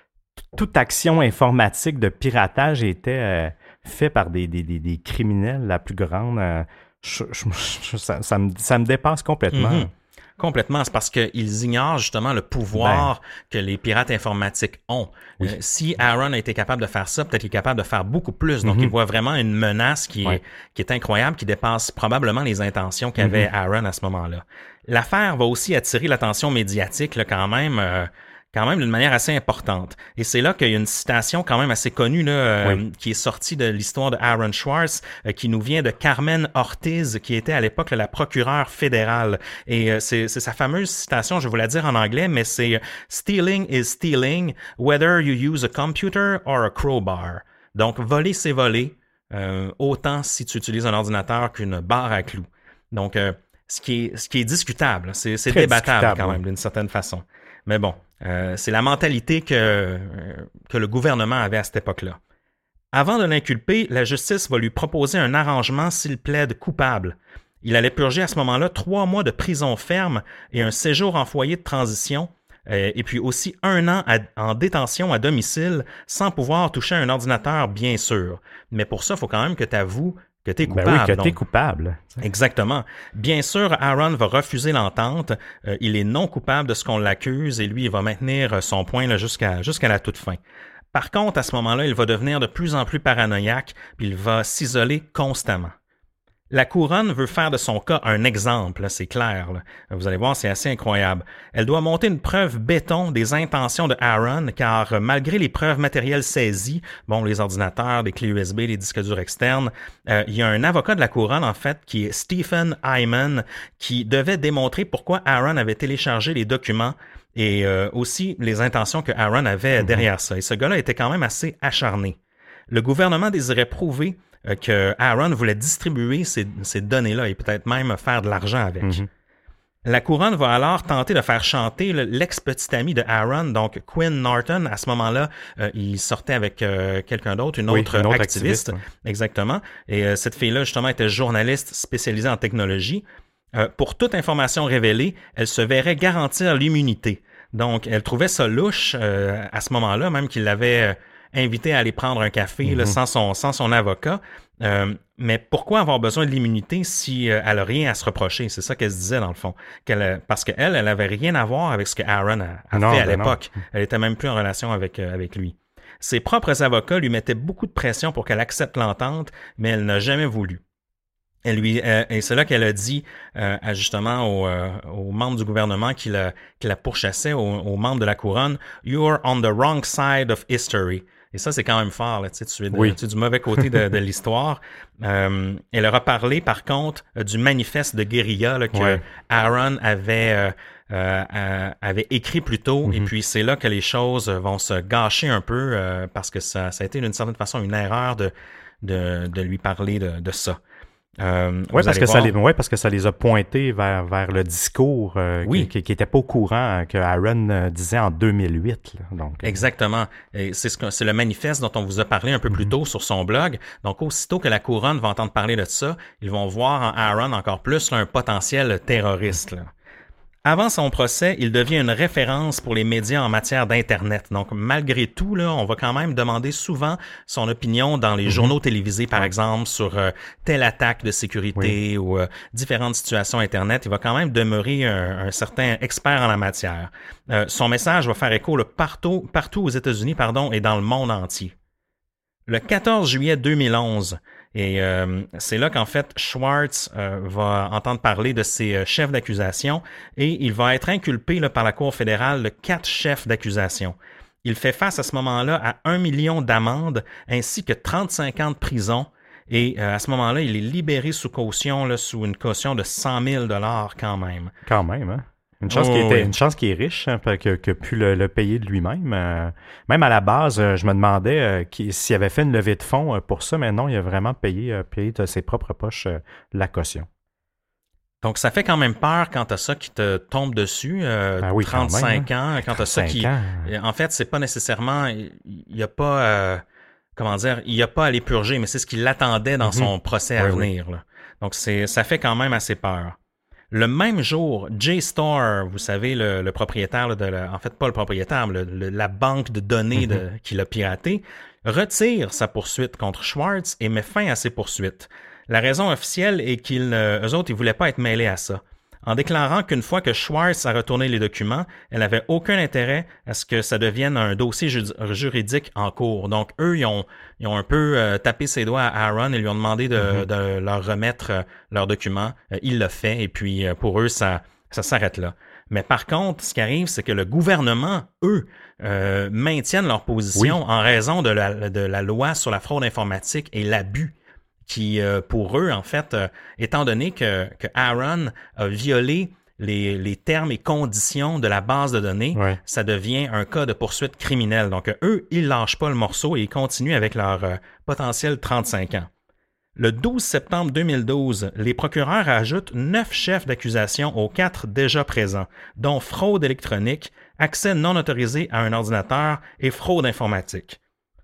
toute action informatique de piratage était euh, fait par des des des, des criminels la plus grande. Euh, je, je, je, ça, ça me ça me dépasse complètement. Mm-hmm. Complètement, c'est parce qu'ils ignorent justement le pouvoir ben. que les pirates informatiques ont. Oui. Euh, si Aaron a été capable de faire ça, peut-être qu'il est capable de faire beaucoup plus. Donc, mm-hmm. il voit vraiment une menace qui est, ouais. qui est incroyable, qui dépasse probablement les intentions qu'avait mm-hmm. Aaron à ce moment-là. L'affaire va aussi attirer l'attention médiatique là, quand même... Euh, quand même d'une manière assez importante. Et c'est là qu'il y a une citation quand même assez connue là, euh, oui. qui est sortie de l'histoire de Aaron Swartz, euh, qui nous vient de Carmen Ortiz, qui était à l'époque là, la procureure fédérale. Et euh, c'est, c'est sa fameuse citation, je vais vous la dire en anglais, mais c'est « Stealing is stealing, whether you use a computer or a crowbar ». Donc, voler, c'est voler, euh, autant si tu utilises un ordinateur qu'une barre à clous. Donc, euh, ce qui est, ce qui est discutable, c'est, c'est débattable discutable, quand même, oui. d'une certaine façon. Mais bon, euh, c'est la mentalité que, euh, que le gouvernement avait à cette époque-là. Avant de l'inculper, la justice va lui proposer un arrangement s'il plaide coupable. Il allait purger à ce moment-là trois mois de prison ferme et un séjour en foyer de transition, euh, et puis aussi un an à, en détention à domicile sans pouvoir toucher un ordinateur, bien sûr. Mais pour ça, il faut quand même que tu avoues que tu es coupable. Ben oui, que tu es coupable. Exactement. Bien sûr, Aaron va refuser l'entente. Euh, il est non coupable de ce qu'on l'accuse et lui, il va maintenir son point là, jusqu'à, jusqu'à la toute fin. Par contre, à ce moment-là, il va devenir de plus en plus paranoïaque puis il va s'isoler constamment. La couronne veut faire de son cas un exemple, là, c'est clair. Là. Vous allez voir, c'est assez incroyable. Elle doit monter une preuve béton des intentions de Aaron, car malgré les preuves matérielles saisies, bon, les ordinateurs, les clés U S B, les disques durs externes, euh, il y a un avocat de la couronne, en fait, qui est Stephen Hyman, qui devait démontrer pourquoi Aaron avait téléchargé les documents et euh, aussi les intentions que Aaron avait mm-hmm. derrière ça. Et ce gars-là était quand même assez acharné. Le gouvernement désirait prouver que Aaron voulait distribuer ces, ces données-là et peut-être même faire de l'argent avec. Mm-hmm. La couronne va alors tenter de faire chanter le, l'ex-petit ami de Aaron, donc Quinn Norton. À ce moment-là, euh, il sortait avec euh, quelqu'un d'autre, une, oui, autre une autre activiste. activiste ouais. Exactement. Et euh, cette fille-là, justement, était journaliste spécialisée en technologie. Euh, pour toute information révélée, elle se verrait garantir l'immunité. Donc, elle trouvait ça louche euh, à ce moment-là, même qu'il l'avait... Euh, invité à aller prendre un café mm-hmm. là, sans, son, sans son avocat. Euh, mais pourquoi avoir besoin de l'immunité si euh, elle n'a rien à se reprocher? C'est ça qu'elle se disait dans le fond. Qu'elle, parce qu'elle, elle n'avait rien à voir avec ce que Aaron a, a non, fait à ben l'époque. Non. Elle était même plus en relation avec, euh, avec lui. Ses propres avocats lui mettaient beaucoup de pression pour qu'elle accepte l'entente, mais elle n'a jamais voulu. Elle lui, euh, et c'est là qu'elle a dit euh, justement aux, euh, aux membres du gouvernement qui la, qui la pourchassaient, aux, aux membres de la couronne, « You're on the wrong side of history ». Et ça, c'est quand même fort, là, tu sais, tu es, de, oui. tu es du mauvais côté de, de l'histoire. Euh, elle aura parlé, par contre, euh, du manifeste de guérilla là, que ouais. Aaron avait, euh, euh, avait écrit plus tôt. Mm-hmm. Et puis, c'est là que les choses vont se gâcher un peu euh, parce que ça, ça a été d'une certaine façon une erreur de, de, de lui parler de, de ça. Euh, oui, parce que ça les, ouais, parce que ça les a pointés vers, vers le discours euh, oui. qui n'était pas au courant que Aaron euh, disait en deux mille huit. Là, donc, exactement. Et c'est, ce que, c'est le manifeste dont on vous a parlé un peu mm-hmm. plus tôt sur son blog. Donc, aussitôt que la couronne va entendre parler de ça, ils vont voir en Aaron encore plus là, un potentiel terroriste. Là. Avant son procès, il devient une référence pour les médias en matière d'Internet. Donc, malgré tout, là, on va quand même demander souvent son opinion dans les mm-hmm. journaux télévisés, par exemple, sur euh, telle attaque de sécurité oui. ou euh, différentes situations Internet. Il va quand même demeurer un, un certain expert en la matière. Euh, son message va faire écho là, partout, partout aux États-Unis, pardon, et dans le monde entier. Le quatorze juillet deux mille onze, et euh, c'est là qu'en fait Schwartz euh, va entendre parler de ses euh, chefs d'accusation et il va être inculpé là, par la Cour fédérale de quatre chefs d'accusation. Il fait face à ce moment-là à un million d'amendes ainsi que trente-cinq ans de prison et euh, à ce moment-là, il est libéré sous caution, là, sous une caution de cent mille dollars quand même. Quand même, hein? Une chance, oh, qu'il était, oui. une chance qu'il est riche, hein, que, que pu le, le payer de lui-même. Euh, même à la base, euh, je me demandais euh, qui, s'il avait fait une levée de fonds euh, pour ça, mais non, il a vraiment payé, euh, payé de ses propres poches euh, la caution. Donc, ça fait quand même peur quand t'as ça qui te tombe dessus, euh, ah oui, trente-cinq quand même, hein? ans, quand t'as ça qui... Ans. En fait, c'est pas nécessairement... Il n'y a pas... Euh, comment dire? Il n'y a pas à les purger, mais c'est ce qui l'attendait dans mm-hmm. son procès à oui, venir. Oui. Là. Donc, c'est, ça fait quand même assez peur. Le même jour, JSTOR, vous savez, le, le propriétaire, là, de la, en fait pas le propriétaire, mais le, le, la banque de données de, mm-hmm. qui l'a piraté, retire sa poursuite contre Schwartz et met fin à ses poursuites. La raison officielle est qu'ils, euh, eux autres, ils voulaient pas être mêlés à ça. En déclarant qu'une fois que Schwartz a retourné les documents, elle n'avait aucun intérêt à ce que ça devienne un dossier ju- juridique en cours. Donc, eux, ils ont, ils ont un peu euh, tapé ses doigts à Aaron et lui ont demandé de, mm-hmm. de leur remettre euh, leurs documents. Euh, il l'a fait et puis euh, pour eux, ça, ça s'arrête là. Mais par contre, ce qui arrive, c'est que le gouvernement, eux, euh, maintiennent leur position oui. en raison de la, de la loi sur la fraude informatique et l'abus. Qui, euh, pour eux, en fait, euh, étant donné que, que Aaron a violé les, les termes et conditions de la base de données, ouais. ça devient un cas de poursuite criminelle. Donc, euh, eux, ils lâchent pas le morceau et ils continuent avec leur euh, potentiel trente-cinq ans. Le douze septembre deux mille douze, les procureurs ajoutent neuf chefs d'accusation aux quatre déjà présents, dont fraude électronique, accès non autorisé à un ordinateur et fraude informatique.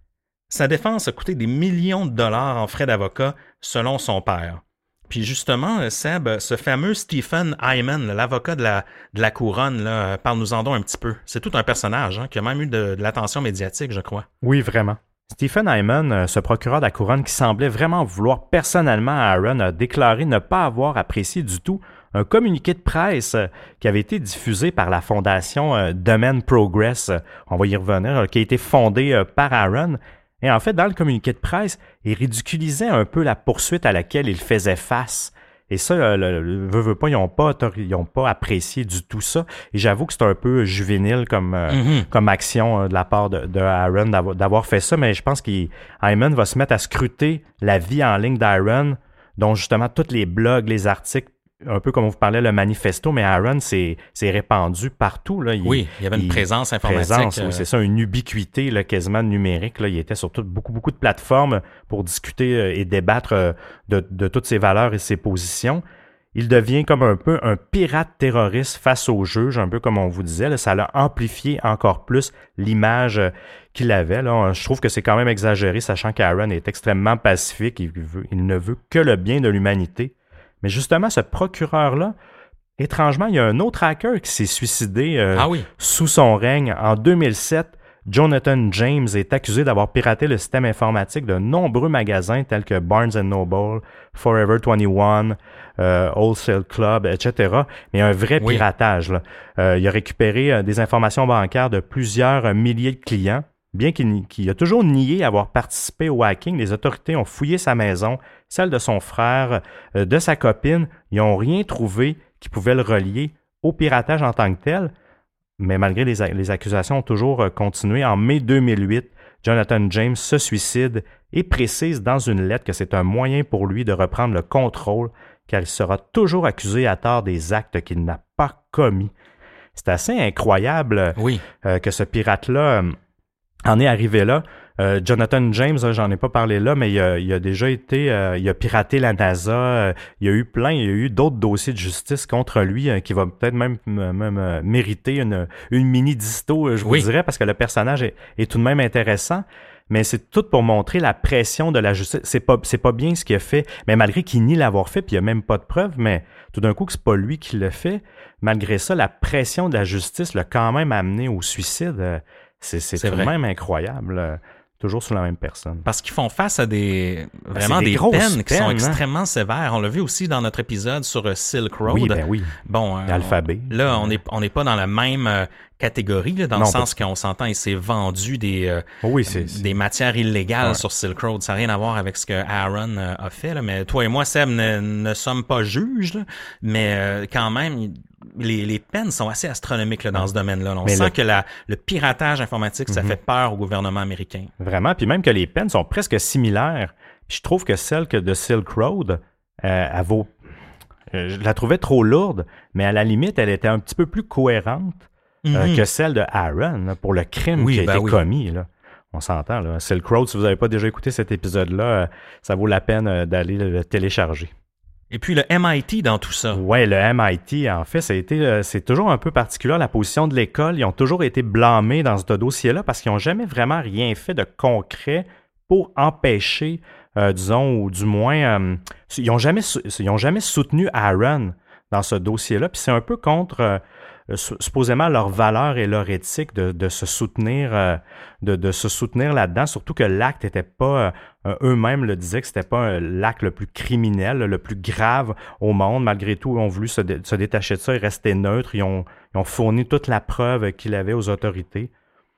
Sa défense a coûté des millions de dollars en frais d'avocat, selon son père. Puis justement, Seb, ce fameux Stephen Hyman, l'avocat de la, de la couronne, là, parle-nous-en donc un petit peu. C'est tout un personnage hein, qui a même eu de, de l'attention médiatique, je crois. Oui, vraiment. Stephen Hyman, ce procureur de la couronne qui semblait vraiment vouloir personnellement à Aaron, a déclaré ne pas avoir apprécié du tout un communiqué de presse qui avait été diffusé par la fondation Domain Progress, on va y revenir, qui a été fondée par Aaron. Et en fait, dans le communiqué de presse, il ridiculisait un peu la poursuite à laquelle il faisait face. Et ça, le, le veut, veut pas, ils n'ont pas, ils ont pas apprécié du tout ça. Et j'avoue que c'est un peu juvénile comme, mm-hmm. comme action de la part de, de Aaron d'avoir, d'avoir fait ça. Mais je pense qu'Hyman va se mettre à scruter la vie en ligne d'Aaron, dont justement tous les blogs, les articles, un peu comme on vous parlait, le manifesto, mais Aaron s'est, s'est répandu partout. Là. Il, oui, il y avait une il, présence informatique. Présence, euh... oui, c'est ça, une ubiquité là, quasiment numérique. Là. Il était sur tout, beaucoup, beaucoup de plateformes pour discuter et débattre de, de toutes ses valeurs et ses positions. Il devient comme un peu un pirate terroriste face aux juges, un peu comme on vous disait. Là. Ça l'a amplifié encore plus l'image qu'il avait. Là. Je trouve que c'est quand même exagéré, sachant qu'Aaron est extrêmement pacifique. Il, veut, il ne veut que le bien de l'humanité. Mais justement, ce procureur-là, étrangement, il y a un autre hacker qui s'est suicidé euh, ah oui. sous son règne. En deux mille sept, Jonathan James est accusé d'avoir piraté le système informatique de nombreux magasins tels que Barnes and Noble, Forever vingt et un, euh, Wholesale Club, et cetera. Mais un vrai oui. piratage. Là. Euh, il a récupéré euh, des informations bancaires de plusieurs euh, milliers de clients. Bien qu'il, qu'il a toujours nié avoir participé au hacking, les autorités ont fouillé sa maison, celle de son frère, euh, de sa copine. Ils n'ont rien trouvé qui pouvait le relier au piratage en tant que tel. Mais malgré les, les accusations ont toujours euh, continué. En mai deux mille huit, Jonathan James se suicide et précise dans une lettre que c'est un moyen pour lui de reprendre le contrôle car il sera toujours accusé à tort des actes qu'il n'a pas commis. C'est assez incroyable oui. euh, que ce pirate-là... Euh, en est arrivé là. Euh, Jonathan James, hein, j'en ai pas parlé là, mais il a, il a déjà été, euh, il a piraté la NASA. Euh, il y a eu plein, il y a eu d'autres dossiers de justice contre lui euh, qui va peut-être même, même euh, mériter une, une mini disto, je oui. vous dirais, parce que le personnage est, est tout de même intéressant. Mais c'est tout pour montrer la pression de la justice. C'est pas, c'est pas bien ce qu'il a fait, mais malgré qu'il nie l'avoir fait, puis il n'y a même pas de preuves, mais tout d'un coup que c'est pas lui qui le fait, malgré ça, la pression de la justice l'a quand même amené au suicide. Euh, C'est, c'est, c'est tout de même incroyable, euh, toujours sur la même personne. Parce qu'ils font face à des vraiment des, des grosses peines qui peines, sont hein? extrêmement sévères. On l'a vu aussi dans notre épisode sur euh, Silk Road. Oui, ben oui. Bon, euh, l'alphabet. On, là, on n'est on n'est pas dans la même euh, catégorie, là, dans non, le sens pas... qu'on s'entend, il s'est vendu des euh, oui, c'est, c'est... des matières illégales ouais. sur Silk Road. Ça n'a rien à voir avec ce que Aaron euh, a fait. Là. Mais toi et moi, Seb, ne, ne sommes pas juges, là, mais euh, quand même. Les, les peines sont assez astronomiques là, dans ce domaine-là. On Mais sent le... que la, le piratage informatique, ça mm-hmm. fait peur au gouvernement américain. Vraiment, puis même que les peines sont presque similaires. Puis je trouve que celle que de Silk Road, euh, elle vaut... Euh, je la trouvais trop lourde, mais à la limite, elle était un petit peu plus cohérente mm-hmm. euh, que celle de Aaron là, pour le crime oui, qui a ben été oui. commis. Là. On s'entend. Là. Silk Road, si vous n'avez pas déjà écouté cet épisode-là, euh, ça vaut la peine euh, d'aller le télécharger. Et puis le M I T dans tout ça. Oui, le M I T, en fait, ça a été, euh, c'est toujours un peu particulier, la position de l'école. Ils ont toujours été blâmés dans ce dossier-là parce qu'ils n'ont jamais vraiment rien fait de concret pour empêcher, euh, disons, ou du moins, euh, ils n'ont jamais, ils ont jamais soutenu Aaron dans ce dossier-là. Puis c'est un peu contre... Euh, supposément leur valeur et leur éthique de, de se soutenir euh, de, de se soutenir là-dedans, surtout que l'acte était pas euh, eux-mêmes le disaient que c'était pas euh, l'acte le plus criminel, le plus grave au monde. Malgré tout, ils ont voulu se, dé- se détacher de ça et rester neutres. Ils ont, ils ont fourni toute la preuve qu'il avait aux autorités,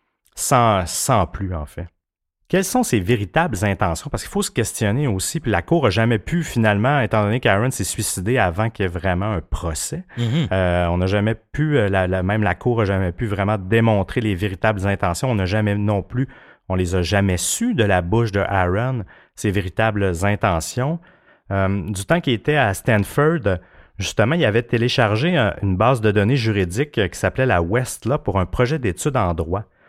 sans, sans plus en fait. Quelles sont ses véritables intentions? Parce qu'il faut se questionner aussi, puis la Cour n'a jamais pu finalement, étant donné qu'Aaron s'est suicidé avant qu'il y ait vraiment un procès, mm-hmm. euh, on n'a jamais pu, la, la, même la Cour n'a jamais pu vraiment démontrer les véritables intentions. On n'a jamais non plus, on les a jamais su de la bouche de Aaron, ses véritables intentions. Euh, du temps qu'il était à Stanford, justement, il avait téléchargé une base de données juridiques qui s'appelait la Westlaw pour un projet d'étude en droit.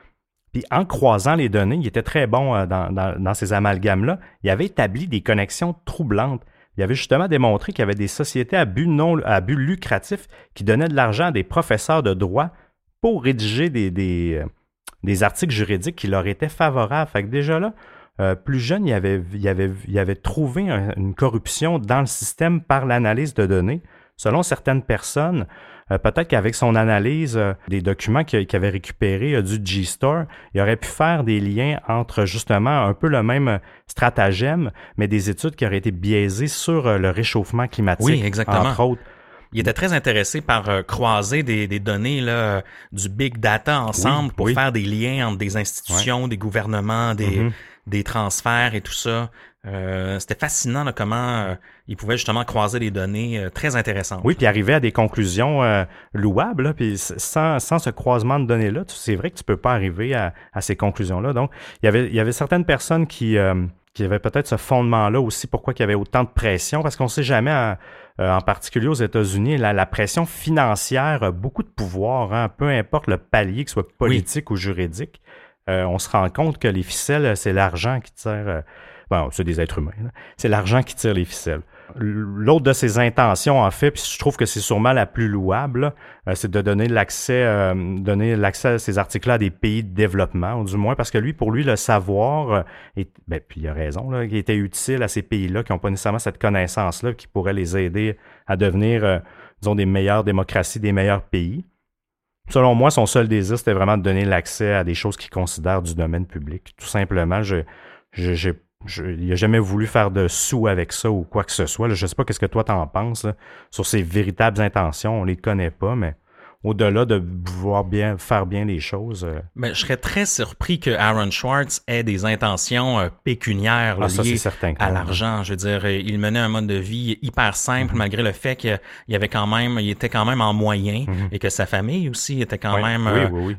Puis en croisant les données, il était très bon euh, dans, dans, dans ces amalgames-là, il avait établi des connexions troublantes. Il avait justement démontré qu'il y avait des sociétés à but, non, à but lucratif qui donnaient de l'argent à des professeurs de droit pour rédiger des, des, euh, des articles juridiques qui leur étaient favorables. Fait que déjà là, euh, plus jeune, il avait, il avait, il avait trouvé un, une corruption dans le système par l'analyse de données. Selon certaines personnes, euh, peut-être qu'avec son analyse euh, des documents qu'il, qu'il avait récupérés euh, du G-Store, il aurait pu faire des liens entre justement un peu le même stratagème, mais des études qui auraient été biaisées sur euh, le réchauffement climatique, oui, exactement. entre autres. Il était très intéressé par euh, croiser des, des données là, euh, du big data ensemble oui, pour oui. faire des liens entre des institutions, ouais. des gouvernements, des, mm-hmm. des transferts et tout ça. Euh, c'était fascinant là, comment euh, il pouvait justement croiser des données euh, très intéressantes. Oui, puis arriver à des conclusions euh, louables. Là, puis sans, sans ce croisement de données-là, c'est vrai que tu peux pas arriver à, à ces conclusions-là. Donc, il y avait, il y avait certaines personnes qui... Euh, qui avait peut-être ce fondement-là aussi, pourquoi il y avait autant de pression, parce qu'on ne sait jamais, en, euh, en particulier aux États-Unis, la, la pression financière a beaucoup de pouvoir, hein, peu importe le palier, que ce soit politique oui. ou juridique. Euh, on se rend compte que les ficelles, c'est l'argent qui tire... Euh, bon, c'est des êtres humains, là. C'est l'argent qui tire les ficelles. L'autre de ses intentions, en fait, puis je trouve que c'est sûrement la plus louable, euh, c'est de donner l'accès, euh, donner l'accès à ces articles-là à des pays de développement, ou du moins parce que lui, pour lui, le savoir, euh, est, ben, puis il a raison, là, il était utile à ces pays-là qui n'ont pas nécessairement cette connaissance-là, qui pourrait les aider à devenir, euh, disons, des meilleures démocraties, des meilleurs pays. Selon moi, son seul désir, c'était vraiment de donner l'accès à des choses qu'il considère du domaine public. Tout simplement, je, je, j'ai Je, il n'a jamais voulu faire de sous avec ça ou quoi que ce soit. Là, je ne sais pas qu'est-ce que toi t'en penses là, sur ses véritables intentions. On les connaît pas, mais au-delà de vouloir bien faire bien les choses. Euh... Ben, je serais très surpris que Aaron Swartz ait des intentions euh, pécuniaires là, ah, liées ça, certain, à l'argent. Je veux dire, il menait un mode de vie hyper simple, mm-hmm. malgré le fait qu'il y avait quand même, il était quand même en moyen mm-hmm. et que sa famille aussi était quand oui, même oui, euh, oui, oui.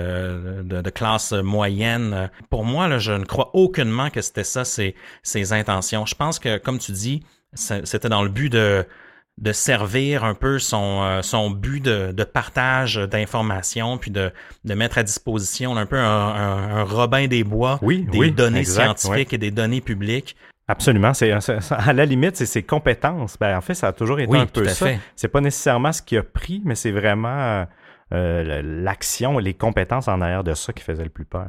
De, de, de classe moyenne. Pour moi, là, je ne crois aucunement que c'était ça ses, ses intentions. Je pense que, comme tu dis, c'était dans le but de de servir un peu son euh, son but de, de partage d'informations puis de de mettre à disposition un peu un, un, un Robin des Bois oui, des oui, données exact, scientifiques oui. et des données publiques. Absolument, c'est, c'est à la limite c'est ses compétences. Ben en fait ça a toujours été oui, un peu tout à ça. Fait. C'est pas nécessairement ce qu'il a pris, mais c'est vraiment euh, l'action et les compétences en arrière de ça qui faisaient le plus peur.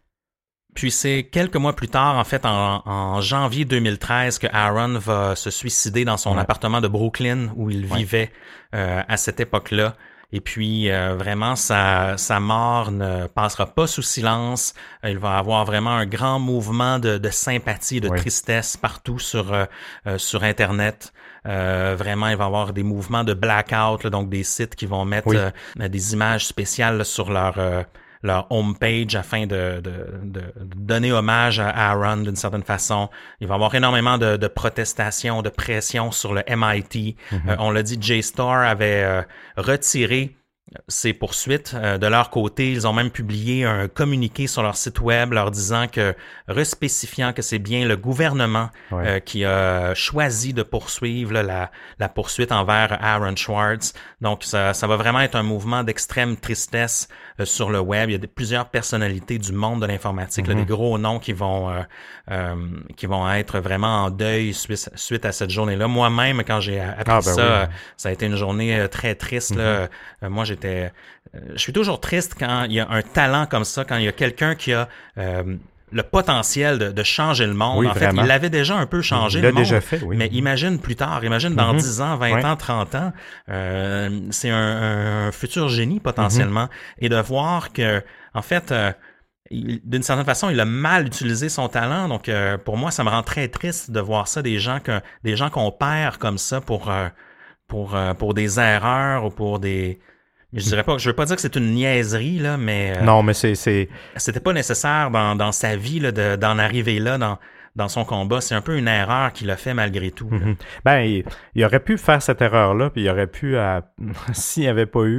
Puis c'est quelques mois plus tard, en fait, en, en janvier deux mille treize, que Aaron va se suicider dans son ouais. appartement de Brooklyn où il vivait ouais. euh, à cette époque-là. Et puis, euh, vraiment, sa, sa mort ne passera pas sous silence. Il va avoir vraiment un grand mouvement de, de sympathie et de ouais. tristesse partout sur, euh, sur Internet. Euh, vraiment, il va y avoir des mouvements de blackout, là, donc des sites qui vont mettre oui. euh, des images spéciales là, sur leur... Euh, leur homepage afin de, de, de, de donner hommage à Aaron d'une certaine façon. Il va y avoir énormément de, de protestations, de pression sur le M I T. Mm-hmm. Euh, on l'a dit, J-Star avait euh, retiré ces poursuites. Euh, de leur côté, ils ont même publié un communiqué sur leur site web leur disant que, respécifiant que c'est bien le gouvernement ouais. euh, qui a choisi de poursuivre là, la, la poursuite envers Aaron Swartz. Donc, ça, ça va vraiment être un mouvement d'extrême tristesse euh, sur le web. Il y a des, plusieurs personnalités du monde de l'informatique, mm-hmm. là, des gros noms qui vont euh, euh, qui vont être vraiment en deuil suite, suite à cette journée-là. Moi-même, quand j'ai appris ah, ben ça, oui. ça a été une journée très triste. Mm-hmm. Là. Euh, moi, j'ai J'étais, euh, je suis toujours triste quand il y a un talent comme ça, quand il y a quelqu'un qui a euh, le potentiel de, de changer le monde. Oui, en vraiment. fait, il l'avait déjà un peu changé il le l'a monde. déjà fait, oui. Mais imagine plus tard, imagine dans mm-hmm. dix ans, vingt ouais. ans, trente ans, euh, c'est un, un futur génie potentiellement. Mm-hmm. Et de voir que, en fait, euh, il, d'une certaine façon, il a mal utilisé son talent. Donc, euh, pour moi, ça me rend très triste de voir ça, des gens que, des gens qu'on perd comme ça pour, euh, pour, euh, pour des erreurs ou pour des Je dirais pas, je veux pas dire que c'est une niaiserie là, mais euh, non, mais c'est c'est c'était pas nécessaire dans dans sa vie là de d'en arriver là dans dans son combat. C'est un peu une erreur qu'il a fait malgré tout. Mm-hmm. Ben il, il aurait pu faire cette erreur là, puis il aurait pu, euh, s'il n'y avait pas eu euh,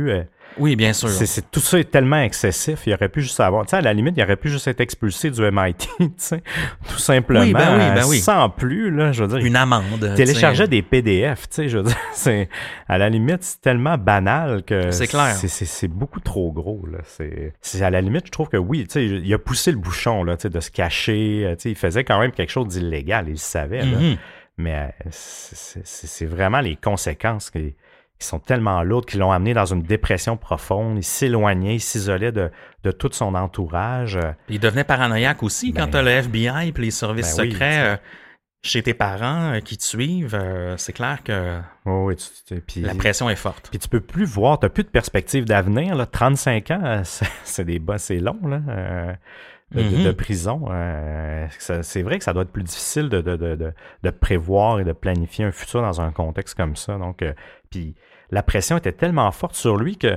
Oui, bien sûr. C'est, c'est, tout ça est tellement excessif. Il aurait pu juste avoir... Tu sais, à la limite, il aurait pu juste être expulsé du M I T, tu sais, tout simplement. Oui, ben oui, ben oui. Sans plus, là, je veux dire. Une amende. Télécharger des P D F, tu sais, je veux dire. C'est, à la limite, c'est tellement banal que... C'est clair. C'est, c'est, c'est beaucoup trop gros, là. C'est, c'est, à la limite, je trouve que oui, tu sais, il a poussé le bouchon, là, tu sais, de se cacher. Tu sais, il faisait quand même quelque chose d'illégal, il le savait, là. Mm-hmm. Mais c'est, c'est, c'est vraiment les conséquences qui... Ils sont tellement lourds qu'ils l'ont amené dans une dépression profonde. Il s'éloignait, il s'isolait de, de tout son entourage. Il devenait paranoïaque aussi ben, quand t'as le F B I et les services ben secrets oui, euh, chez tes parents euh, qui te suivent. Euh, c'est clair que oh, oui, tu, tu, puis, la pression est forte. Puis tu peux plus voir, t'as plus de perspective d'avenir. Là. trente-cinq ans, c'est, c'est, des, c'est long, là. Euh, De, mm-hmm. de, de prison. Euh, ça, c'est vrai que ça doit être plus difficile de, de, de, de, de prévoir et de planifier un futur dans un contexte comme ça. Donc, euh, puis la pression était tellement forte sur lui que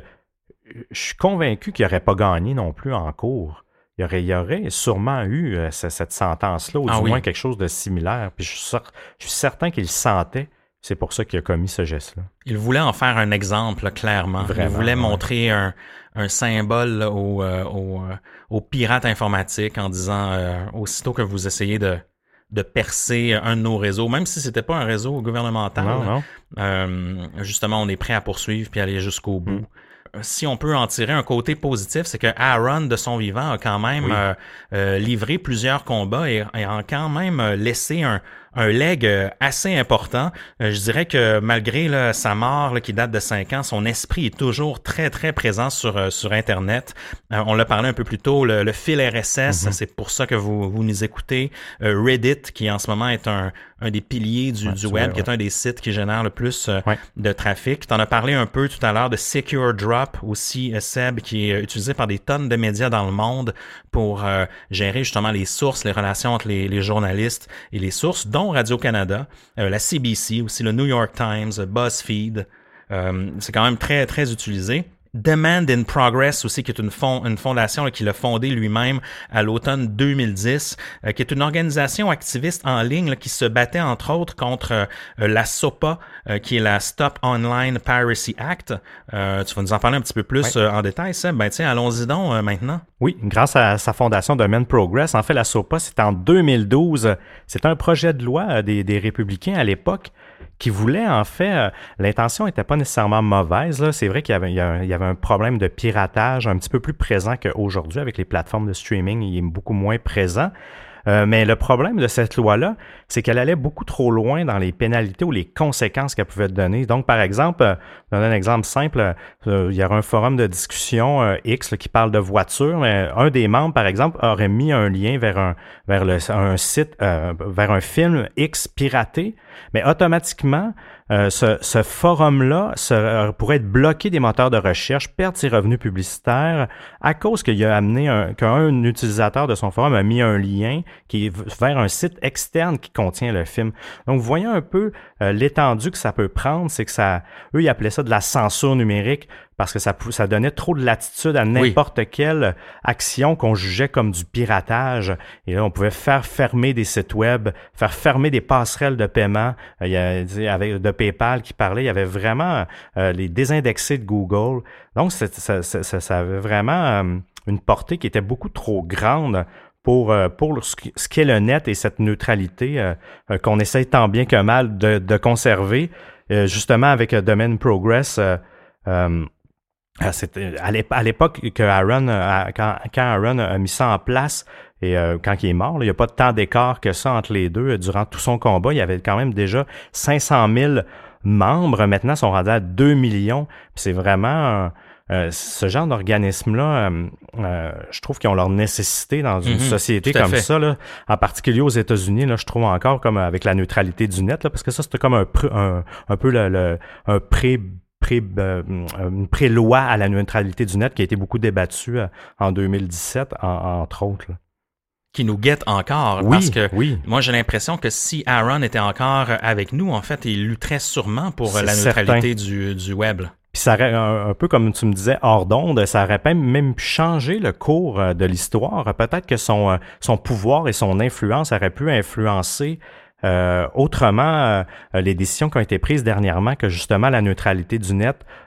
je suis convaincu qu'il n'aurait pas gagné non plus en cours. Il y aurait, il y aurait sûrement eu euh, cette sentence-là, ou ah, du oui. moins quelque chose de similaire. Puis je suis, je suis certain qu'il le sentait. C'est pour ça qu'il a commis ce geste-là. Il voulait en faire un exemple, là, clairement. Vraiment, il voulait ouais. montrer un, un symbole là, aux, euh, aux, euh, aux pirates informatiques en disant euh, aussitôt que vous essayez de, de percer un de nos réseaux, même si c'était pas un réseau gouvernemental, non, non. Euh, justement, on est prêt à poursuivre puis aller jusqu'au bout. Mm. Si on peut en tirer un côté positif, c'est que Aaron, de son vivant, a quand même oui. euh, euh, livré plusieurs combats et, et a quand même laissé un, un leg assez important. Euh, je dirais que malgré là, sa mort là, qui date de cinq ans, son esprit est toujours très, très présent sur, euh, sur Internet. Euh, on l'a parlé un peu plus tôt, le, le fil R S S, mm-hmm. c'est pour ça que vous, vous nous écoutez. Euh, Reddit, qui en ce moment est un, un des piliers du, ouais, du web, vrai, qui est ouais. un des sites qui génère le plus euh, ouais. de trafic. Tu en as parlé un peu tout à l'heure de Secure Drop aussi, euh, Seb, qui est utilisé par des tonnes de médias dans le monde pour euh, gérer justement les sources, les relations entre les, les journalistes et les sources, dont Radio-Canada, euh, la C B C, aussi le New York Times, BuzzFeed. Euh, c'est quand même très, très utilisé. Demand in Progress aussi, qui est une, fond, une fondation là, qu'il a fondée lui-même à l'automne deux mille dix, euh, qui est une organisation activiste en ligne là, qui se battait entre autres contre euh, la SOPA, euh, qui est la Stop Online Piracy Act. Euh, tu vas nous en parler un petit peu plus oui. euh, en détail, Seb. Ben tiens, allons-y donc euh, maintenant. Oui, grâce à sa fondation Demand in Progress. En fait, la SOPA, c'était en deux mille douze. C'était un projet de loi des, des républicains à l'époque qui voulait, en fait, euh, l'intention n'était pas nécessairement mauvaise. Là. C'est vrai qu'il y avait, il y avait, il y avait un problème de piratage un petit peu plus présent qu'aujourd'hui avec les plateformes de streaming. Il est beaucoup moins présent. Euh, mais le problème de cette loi-là, c'est qu'elle allait beaucoup trop loin dans les pénalités ou les conséquences qu'elle pouvait donner. Donc, par exemple, euh, je donne un exemple simple, euh, il y aura un forum de discussion euh, X là, qui parle de voitures, mais un des membres, par exemple, aurait mis un lien vers un vers le, un site, euh, vers un film X piraté, mais automatiquement, euh, ce, ce forum-là se, pourrait être bloqué des moteurs de recherche, perdre ses revenus publicitaires à cause qu'il a amené un, qu'un utilisateur de son forum a mis un lien qui est vers un site externe qui contient le film. Donc, voyons un peu euh, l'étendue que ça peut prendre, c'est que ça, eux, ils appelaient ça de la censure numérique parce que ça, ça donnait trop de latitude à n'importe oui. quelle action qu'on jugeait comme du piratage. Et là, on pouvait faire fermer des sites web, faire fermer des passerelles de paiement. Euh, il y a, avec de PayPal qui parlait, il y avait vraiment euh, les désindexés de Google. Donc, ça, ça, ça, ça avait vraiment euh, une portée qui était beaucoup trop grande pour euh, pour ce qu'est le net et cette neutralité euh, qu'on essaye tant bien que mal de, de conserver. Euh, justement, avec euh, Demand in Progress, euh, euh, c'était à l'époque que Aaron, quand, quand Aaron a mis ça en place et euh, quand il est mort, là, il n'y a pas tant d'écart que ça entre les deux. Durant tout son combat, il y avait quand même déjà cinq cent mille membres. Maintenant, ils sont rendus à deux millions. C'est vraiment... Euh, ce genre d'organisme-là, euh, euh, je trouve qu'ils ont leur nécessité dans une mm-hmm, société comme fait. ça, là, en particulier aux États-Unis. Là, je trouve encore comme avec la neutralité du net, là, parce que ça, c'était comme un, un, un peu le, le, un pré Pré, euh, une pré-loi à la neutralité du net qui a été beaucoup débattue euh, en deux mille dix-sept, en, entre autres. Là. Qui nous guette encore, oui, parce que oui. moi, j'ai l'impression que si Aaron était encore avec nous, en fait, il lutterait sûrement pour C'est la neutralité du, du web. Puis ça aurait, un, un peu comme tu me disais, hors d'onde, ça aurait même pu changer le cours de l'histoire. Peut-être que son, son pouvoir et son influence auraient pu influencer Euh, autrement, euh, les décisions qui ont été prises dernièrement, que justement la neutralité du net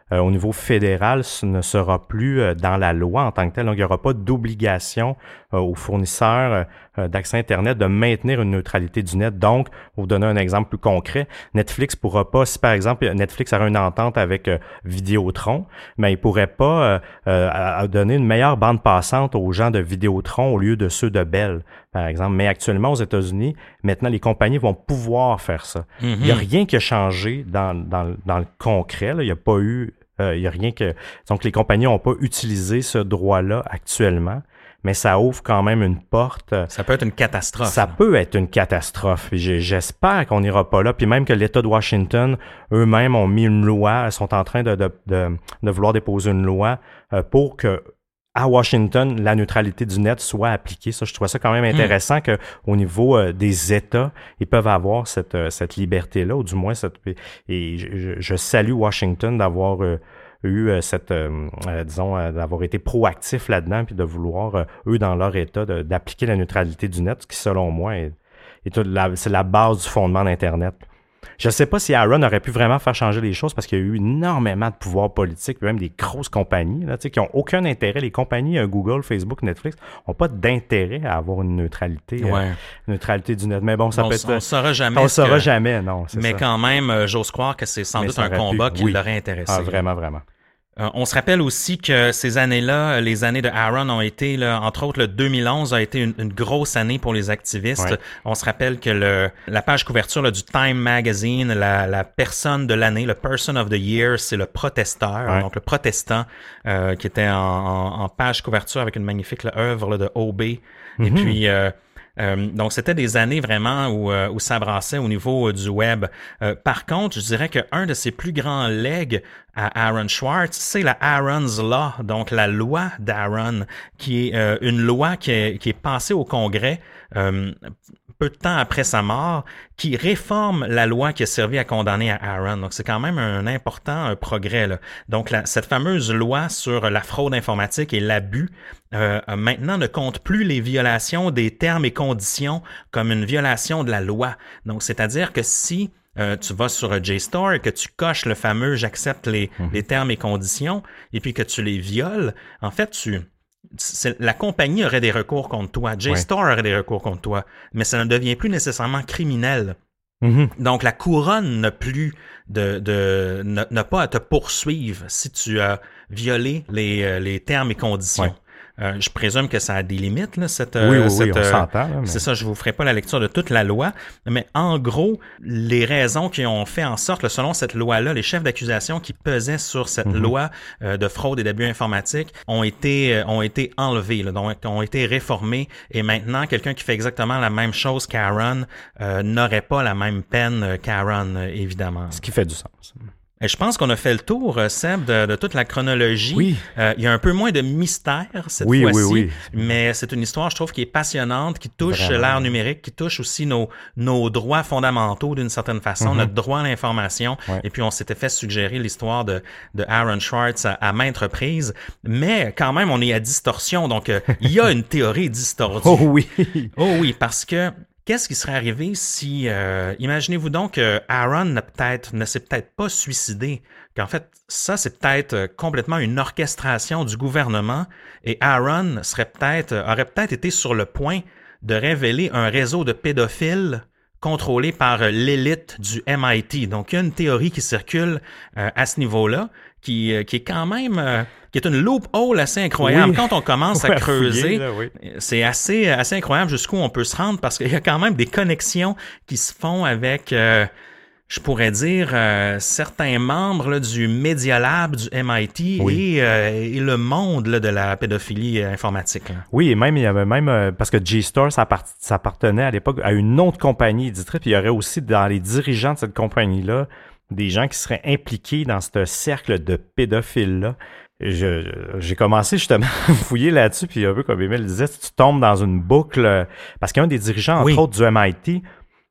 euh, au niveau fédéral, ce ne sera plus euh, dans la loi en tant que tel. Donc, il n'y aura pas d'obligation euh, aux fournisseurs euh, d'accès Internet de maintenir une neutralité du net. Donc, pour vous donner un exemple plus concret, Netflix pourra pas, si par exemple Netflix aurait une entente avec euh, Vidéotron, mais il pourrait pas euh, euh, à, à donner une meilleure bande passante aux gens de Vidéotron au lieu de ceux de Bell, par exemple. Mais actuellement, aux États-Unis, maintenant, les compagnies vont pouvoir faire ça. Mm-hmm. Il n'y a rien qui a changé dans, dans, dans le concret. Là. Il n'y a pas eu, euh, il y a rien que... Donc, les compagnies n'ont pas utilisé ce droit-là actuellement, mais ça ouvre quand même une porte. Ça peut être une catastrophe. Ça peut être une catastrophe. J'espère qu'on n'ira pas là. Puis même que l'État de Washington, eux-mêmes, ont mis une loi, sont en train de, de, de, de vouloir déposer une loi euh, pour que à Washington, la neutralité du net soit appliquée. Ça, je trouve ça quand même intéressant mmh. qu'au niveau euh, des États, ils peuvent avoir cette, euh, cette liberté-là, ou du moins, cette, et je, je salue Washington d'avoir euh, eu euh, cette, euh, euh, disons, euh, d'avoir été proactif là-dedans, puis de vouloir, euh, eux, dans leur État, de, d'appliquer la neutralité du net, ce qui, selon moi, est, est la, c'est la base du fondement d'Internet. Je ne sais pas si Aaron aurait pu vraiment faire changer les choses parce qu'il y a eu énormément de pouvoir politique, même des grosses compagnies là, qui n'ont aucun intérêt. Les compagnies Google, Facebook, Netflix n'ont pas d'intérêt à avoir une neutralité, ouais. euh, neutralité du net. Mais bon, ça on, peut être... On ne saura jamais. On ne saura que... jamais, non. C'est mais ça. Quand même, j'ose croire que c'est sans mais doute un combat pu... qui oui. l'aurait intéressé. Ah, vraiment, vraiment. Euh, on se rappelle aussi que ces années-là, les années de Aaron ont été, là, entre autres, le deux mille onze a été une, une grosse année pour les activistes. Ouais. On se rappelle que le, la page couverture là, du Time Magazine, la, la personne de l'année, le Person of the Year, c'est le protesteur, ouais. donc le protestant euh, qui était en, en, en page couverture avec une magnifique là, œuvre là, de O B. Mm-hmm. Et puis... Euh, Euh, donc, c'était des années vraiment où, euh, où ça brassait au niveau euh, du web. Euh, par contre, je dirais qu'un de ses plus grands legs à Aaron Swartz, c'est la Aaron's Law, donc la loi d'Aaron, qui est euh, une loi qui est, qui est passée au Congrès euh, peu de temps après sa mort, qui réforme la loi qui a servi à condamner à Aaron. Donc, c'est quand même un important un progrès, là. Donc, la, cette fameuse loi sur la fraude informatique et l'abus, euh, maintenant ne compte plus les violations des termes et conditions comme une violation de la loi. Donc, c'est-à-dire que si euh, tu vas sur JSTOR et que tu coches le fameux « j'accepte les, mmh. les termes et conditions » et puis que tu les violes, en fait, tu... C'est, la compagnie aurait des recours contre toi, JSTOR ouais. aurait des recours contre toi, mais ça ne devient plus nécessairement criminel. Mm-hmm. Donc, la couronne n'a plus de, de n'a, n'a pas à te poursuivre si tu as violé les, les termes et conditions. Ouais. Euh, je présume que ça a des limites, là, cette, oui, oui, cette, oui, on s'entend. Là, mais... C'est ça, je vous ferai pas la lecture de toute la loi, mais en gros, les raisons qui ont fait en sorte, là, selon cette loi-là, les chefs d'accusation qui pesaient sur cette mm-hmm. loi euh, de fraude et d'abus informatiques ont été euh, ont été enlevés, là, donc ont été réformés, et maintenant, quelqu'un qui fait exactement la même chose qu'Aaron euh, n'aurait pas la même peine qu'Aaron, euh, évidemment. Ce qui fait du sens. Et je pense qu'on a fait le tour, Seb, de, de toute la chronologie. Oui. Euh, il y a un peu moins de mystère cette oui, fois-ci, oui, oui. mais c'est une histoire, je trouve, qui est passionnante, qui touche Vraiment. l'ère numérique, qui touche aussi nos, nos droits fondamentaux d'une certaine façon, mm-hmm. notre droit à l'information. Ouais. Et puis, on s'était fait suggérer l'histoire de, de Aaron Swartz à, à maintes reprises, mais quand même, on est à distorsion, donc euh, il y a une théorie distordue. Oh oui! Oh oui, parce que... Qu'est-ce qui serait arrivé si, euh, imaginez-vous donc que Aaron ne, peut-être, ne s'est peut-être pas suicidé, qu'en fait, ça, c'est peut-être complètement une orchestration du gouvernement et Aaron serait peut-être, aurait peut-être été sur le point de révéler un réseau de pédophiles contrôlé par l'élite du M I T. Donc, il y a une théorie qui circule euh, à ce niveau-là, qui, euh, qui est quand même... Euh, qui est une loophole assez incroyable. Oui. Quand on commence à creuser, fouiller, là, oui. c'est assez, assez incroyable jusqu'où on peut se rendre parce qu'il y a quand même des connexions qui se font avec, euh, je pourrais dire, euh, certains membres là, du Media Lab, du M I T oui. et, euh, et le monde là, de la pédophilie informatique. Là. Oui, et même, il y avait même, euh, parce que JSTOR, ça, part, ça appartenait à l'époque à une autre compagnie éditrice, puis il y aurait aussi dans les dirigeants de cette compagnie-là des gens qui seraient impliqués dans ce cercle de pédophiles-là. Je, j'ai commencé justement à fouiller là-dessus, puis un peu comme Emile disait, si tu tombes dans une boucle, parce qu'un des dirigeants, entre oui. autres, du M I T,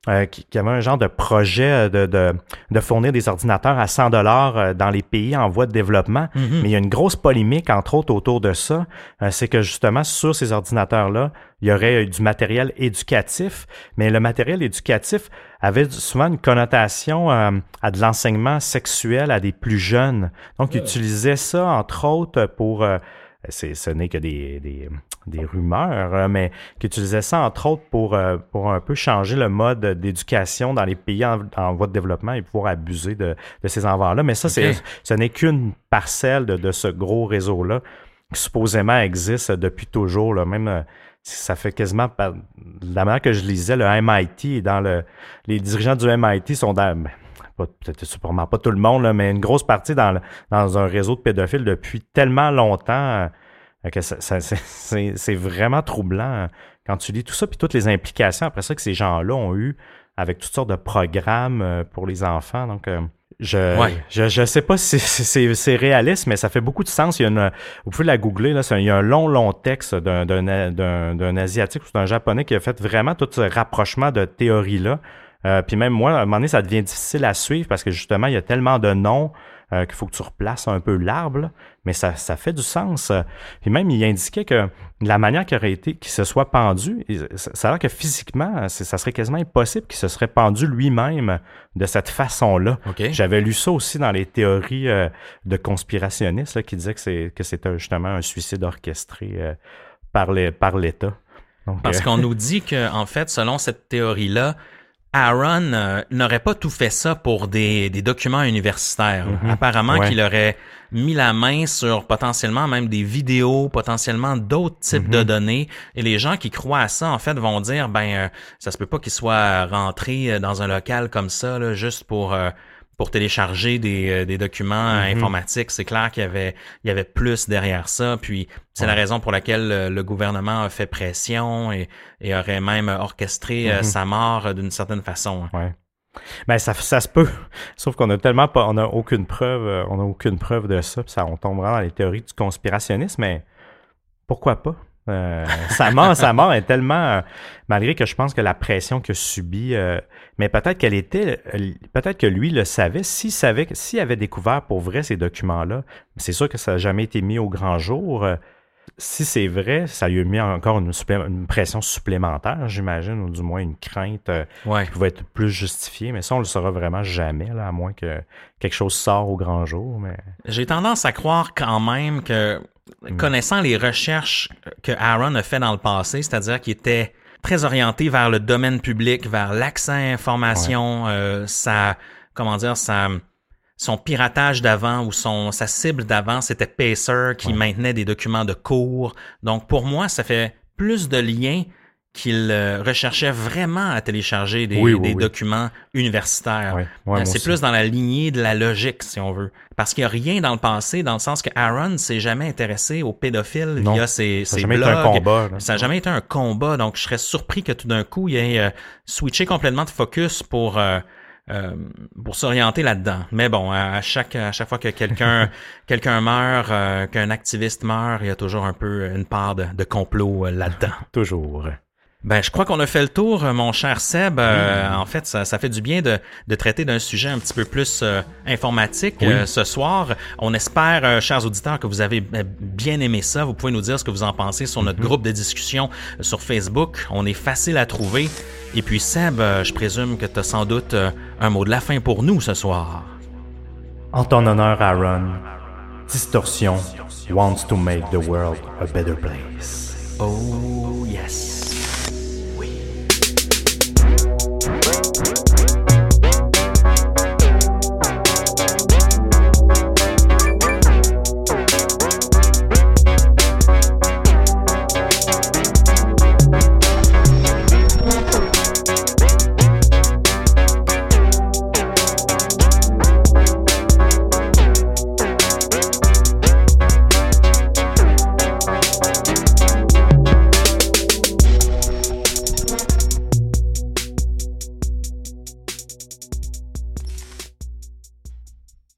euh, qui, qui avait un genre de projet de, de, de fournir des ordinateurs à cent dollars dans les pays en voie de développement. Mm-hmm. Mais il y a une grosse polémique, entre autres, autour de ça. Euh, c'est que justement, sur ces ordinateurs-là, il y aurait du matériel éducatif, mais le matériel éducatif avait souvent une connotation euh, à de l'enseignement sexuel à des plus jeunes. Donc, ils utilisaient ça, entre autres, pour... Euh, c'est, ce n'est que des, des, des rumeurs, hein, mais qui utilisaient ça, entre autres, pour, euh, pour un peu changer le mode d'éducation dans les pays en, en voie de développement et pouvoir abuser de, de ces envers-là. Mais ça, okay. c'est, ce n'est qu'une parcelle de, de ce gros réseau-là qui supposément existe depuis toujours, là, même... Euh, ça fait quasiment, par, de la manière que je lisais, le M I T, dans le, les dirigeants du M I T sont dans, ben, pas, peut-être sûrement pas tout le monde, là, mais une grosse partie dans, dans un réseau de pédophiles depuis tellement longtemps euh, que ça, ça, c'est, c'est, c'est vraiment troublant euh, quand tu lis tout ça, puis toutes les implications après ça que ces gens-là ont eu avec toutes sortes de programmes euh, pour les enfants. Donc, euh, Je, ouais. je je sais pas si c'est, c'est, c'est réaliste, mais ça fait beaucoup de sens. Il y a une, vous pouvez la googler, là, c'est, il y a un long, long texte d'un, d'un, d'un, d'un Asiatique ou d'un Japonais qui a fait vraiment tout ce rapprochement de théories-là. Euh, puis même moi, à un moment donné, ça devient difficile à suivre parce que justement, il y a tellement de noms euh, qu'il faut que tu replaces un peu l'arbre, là. Mais ça, ça fait du sens. Puis même, il indiquait que la manière qu'il aurait été, qu'il se soit pendu, ça a l'air que physiquement, ça serait quasiment impossible qu'il se serait pendu lui-même de cette façon-là. Okay. J'avais lu ça aussi dans les théories euh, de conspirationnistes là, qui disaient que, c'est, que c'était justement un suicide orchestré euh, par, les, par l'État. Donc, Parce euh... qu'on nous dit que, en fait, selon cette théorie-là, Aaron euh, n'aurait pas tout fait ça pour des, des documents universitaires. Mm-hmm. Apparemment ouais. qu'il aurait mis la main sur potentiellement même des vidéos, potentiellement d'autres types mm-hmm. de données. Et les gens qui croient à ça, en fait, vont dire, ben, euh, ça se peut pas qu'il soit rentré dans un local comme ça, là, juste pour... Euh, pour télécharger des, des documents mm-hmm. informatiques. C'est clair qu'il y avait, il y avait plus derrière ça. Puis c'est ouais. la raison pour laquelle le, le gouvernement a fait pression et, et aurait même orchestré mm-hmm. sa mort d'une certaine façon. Ouais. Ben ça, ça se peut. Sauf qu'on a tellement pas, on a aucune preuve, on a aucune preuve de ça. Puis ça, on tombe vraiment dans les théories du conspirationnisme. Mais pourquoi pas? Euh, sa mort, sa mort est tellement, euh, malgré que je pense que la pression qu'il a subie, euh, mais peut-être qu'elle était, euh, peut-être que lui le savait, s'il savait, s'il avait découvert pour vrai ces documents-là, c'est sûr que ça n'a jamais été mis au grand jour. Euh, si c'est vrai, ça lui a mis encore une, supplé- une pression supplémentaire, j'imagine, ou du moins une crainte euh, ouais. qui pouvait être plus justifiée, mais ça, on le saura vraiment jamais, là, à moins que quelque chose sorte au grand jour. Mais... J'ai tendance à croire quand même que connaissant les recherches que Aaron a fait dans le passé, c'est-à-dire qu'il était très orienté vers le domaine public, vers l'accès à l'information, ouais. euh, sa, comment dire, sa, son piratage d'avant ou son, sa cible d'avant, c'était Pacer qui ouais. maintenait des documents de cours. Donc, pour moi, ça fait plus de liens qu'il euh, recherchait vraiment à télécharger des, oui, oui, des oui. documents universitaires. Oui, ouais, euh, c'est plus dans la lignée de la logique, si on veut. Parce qu'il n'y a rien dans le passé, dans le sens que Aaron ne s'est jamais intéressé aux pédophiles non, via ses, ses blogs. Ça n'a jamais été un combat. Là. Ça n'a jamais été un combat. Donc, je serais surpris que tout d'un coup, il ait euh, switché complètement de focus pour... Euh, Euh, pour s'orienter là-dedans. Mais bon, à chaque à chaque fois que quelqu'un quelqu'un meurt, euh, qu'un activiste meurt, il y a toujours un peu une part de, de complot euh, là-dedans. Toujours. Ben, je crois qu'on a fait le tour, mon cher Seb. Euh, mmh. En fait, ça, ça fait du bien de, de traiter d'un sujet un petit peu plus euh, informatique oui. euh, ce soir. On espère, euh, chers auditeurs, que vous avez bien aimé ça. Vous pouvez nous dire ce que vous en pensez sur notre mmh. groupe de discussion sur Facebook. On est facile à trouver. Et puis, Seb, euh, je présume que tu as sans doute euh, un mot de la fin pour nous ce soir. En ton honneur, Aaron, Distorsion wants to make the world a better place. Oh, yes. Thank you.